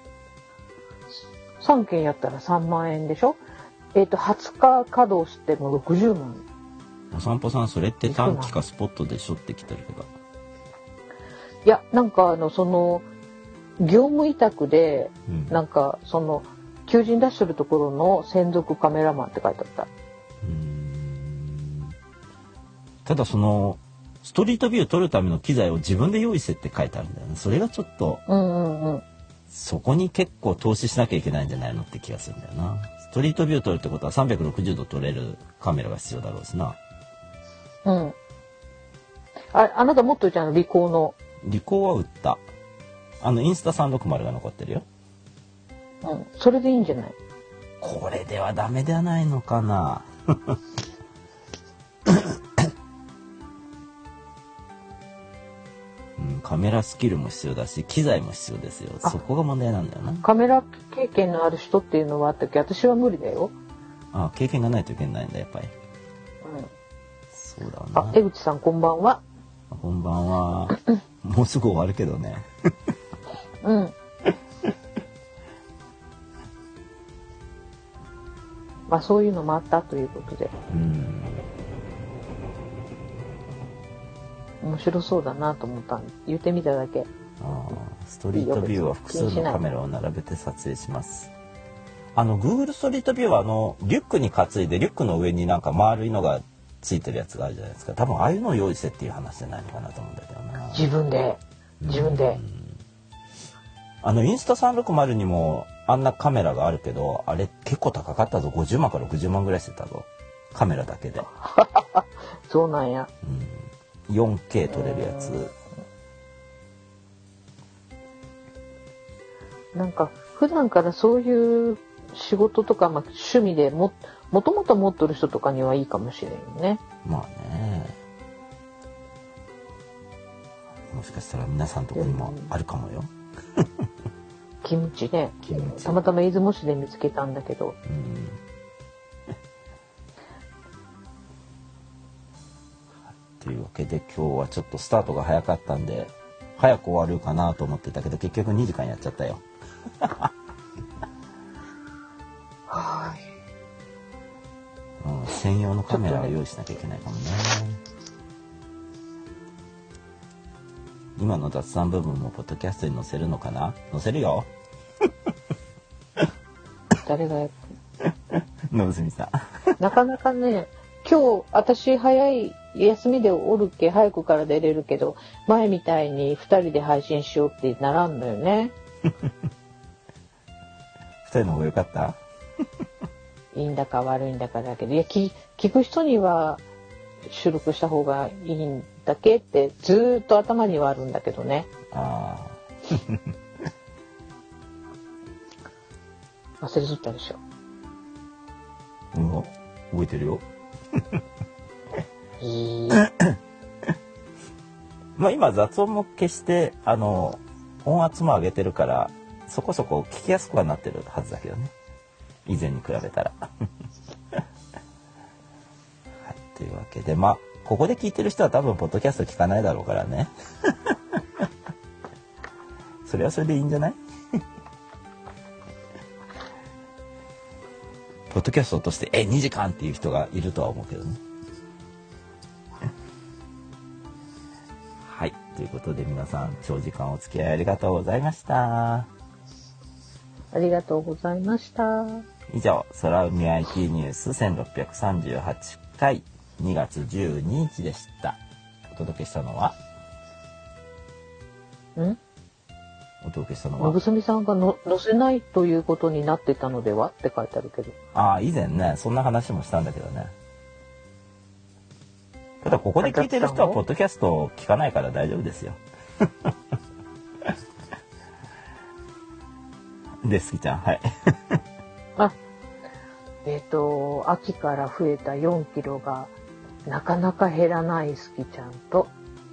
さんけんやったらさんまんえんでしょ？えっと、はつか稼働してもろくじゅうまん。 お散歩さん、それって短期かスポットでしょってきてるけど。 いや、なんかあの、その、業務委託で、 うん、 なんか、その、求人出してるところの専属カメラマンって書いてあった。 うーん。ただその、ストリートビュー撮るための機材を自分で用意せって書いてあるんだよね。それがちょっと、 うんうんうん。 そこに結構投資しなきゃいけないんじゃないのって気がするんだよな。ストリートビュー撮るってことはさんびゃくろくじゅうど撮れるカメラが必要だろうしな。 うん。あ、あなたもっとじゃん、リコーの。 リコーは売った。あの、インスタさんろくまるが残ってるよ。 うん。それでいいんじゃない？ これではダメではないのかな。うん、カメラスキルも必要だし、機材も必要ですよ。そこが問題なんだよな。 カメラ経験のある人っていうのはあったけど、私は無理だよ。 あ、経験がないといけないんだ、やっぱり。 うん。 そうだな。 あ、江口さんこんばんは。 こんばんは。もうすぐ終わるけどね。 うん。まあそういうのもあったということで。 うん。 面白そうだなと思ったんで言ってみただけ。 ああ、ストリートビューは複数のカメラを並べて撮影します。あの Google ストリートビューはあのリュックに担いでリュックの上になんか丸いのがついてるやつがあるじゃないですか。多分ああいうのを用意してっていう話じゃないのかなと思うんだけどな。 自分で自分で。 あのインスタさんろくまるにもあんなカメラがあるけど、あれ結構高かったぞ。ごじゅうまんかろくじゅうまんぐらいしてたぞ。カメラだけで。 そうなんや。 うん、よんケー 撮れるやつ。 なんか普段からそういう仕事とか、まあ、趣味でももともと持っとる人とかにはいいかもしれんよね。 まあね。もしかしたら皆さんのとこにもあるかもよ。 キムチね。 キムチたまたま出雲市で見つけたんだけど。 うん。というわけで今日はちょっとスタートが早かったんで早く終わるかなと思ってたけど結局にじかんやっちゃったよ。 はい、 うん、専用のカメラを用意しなきゃいけないかもね。今の雑談部分もポッドキャストに載せるのかな？載せるよ。 誰がやっのぶすみさん。 なかなかね、今日私早い休みでおるけ早くから出れるけど、前みたいにふたりで配信しようってならんのよね。 ふたりの方が良かった？ いいんだか悪いんだかだけど、いや聞聞く人には収録した方がいいんだけってずーっと頭にはあるんだけどね。 あ忘れとったでしょ。 あ、うん、覚えてるよ。 いいまあ今雑音も消してあの音圧も上げてるからそこそこ聞きやすくはなってるはずだけどね、以前に比べたら。はい、というわけでまあここで聞いてる人は多分ポッドキャスト聞かないだろうからね。それはそれでいいんじゃない？ポッドキャストとしてえにじかんっていう人がいるとは思うけどね。はい、ということで皆さん長時間お付き合いありがとうございました。 ありがとうございました。 以上、空海 アイティー ニュースせんろっぴゃくさんじゅうはちかいにがつじゅうににちでした。お届けしたのはんお届けしたののぶはすみさんがの載せないということになってたのではって書いてあるけど。 ああ、以前ね、そんな話もしたんだけどね。 ただここで聞いてる人はポッドキャストを聞かないから大丈夫ですよ。で、すきちゃん、はい。 あ、えっと、秋から増えたよんキロがなかなか減らないすきちゃんと、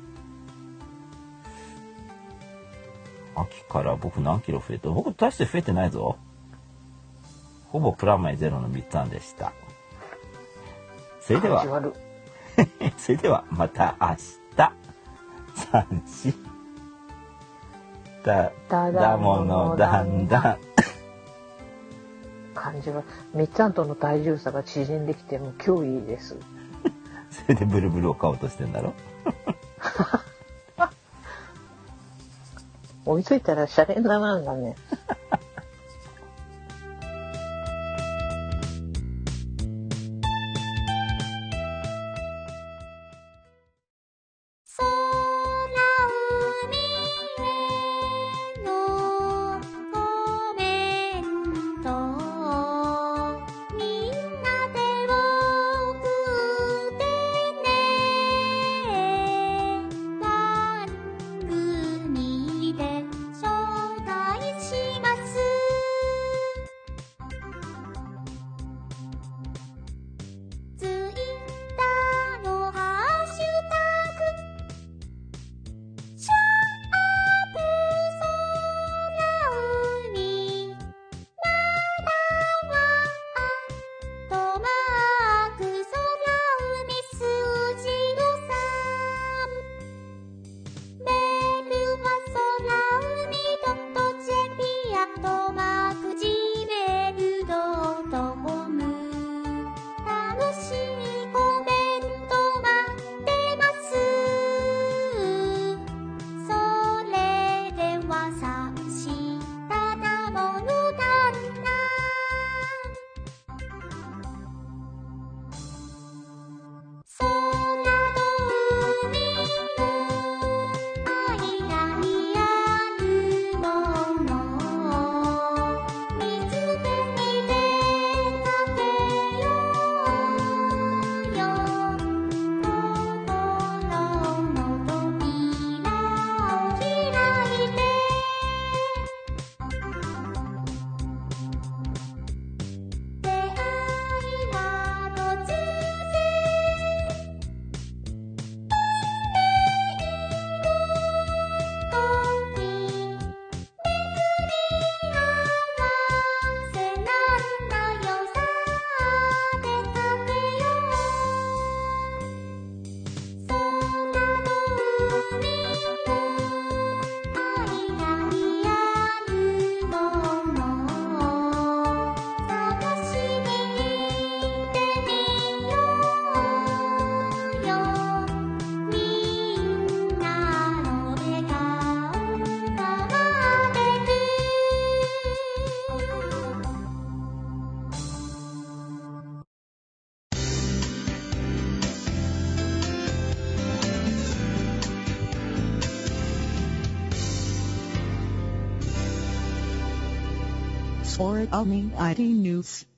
秋から僕何キロ増えた？僕大して増えてないぞ。ほぼプラマイゼロのみっつ案でした。それでは、それではまた明日。さん、し。だ、だものだんだん。 感じは、みっつ案との体重差が縮んできても脅威です。 それでブルブルを買おうとしてんだろ。 追いついたらシャレにならんがね。 For Omni I T News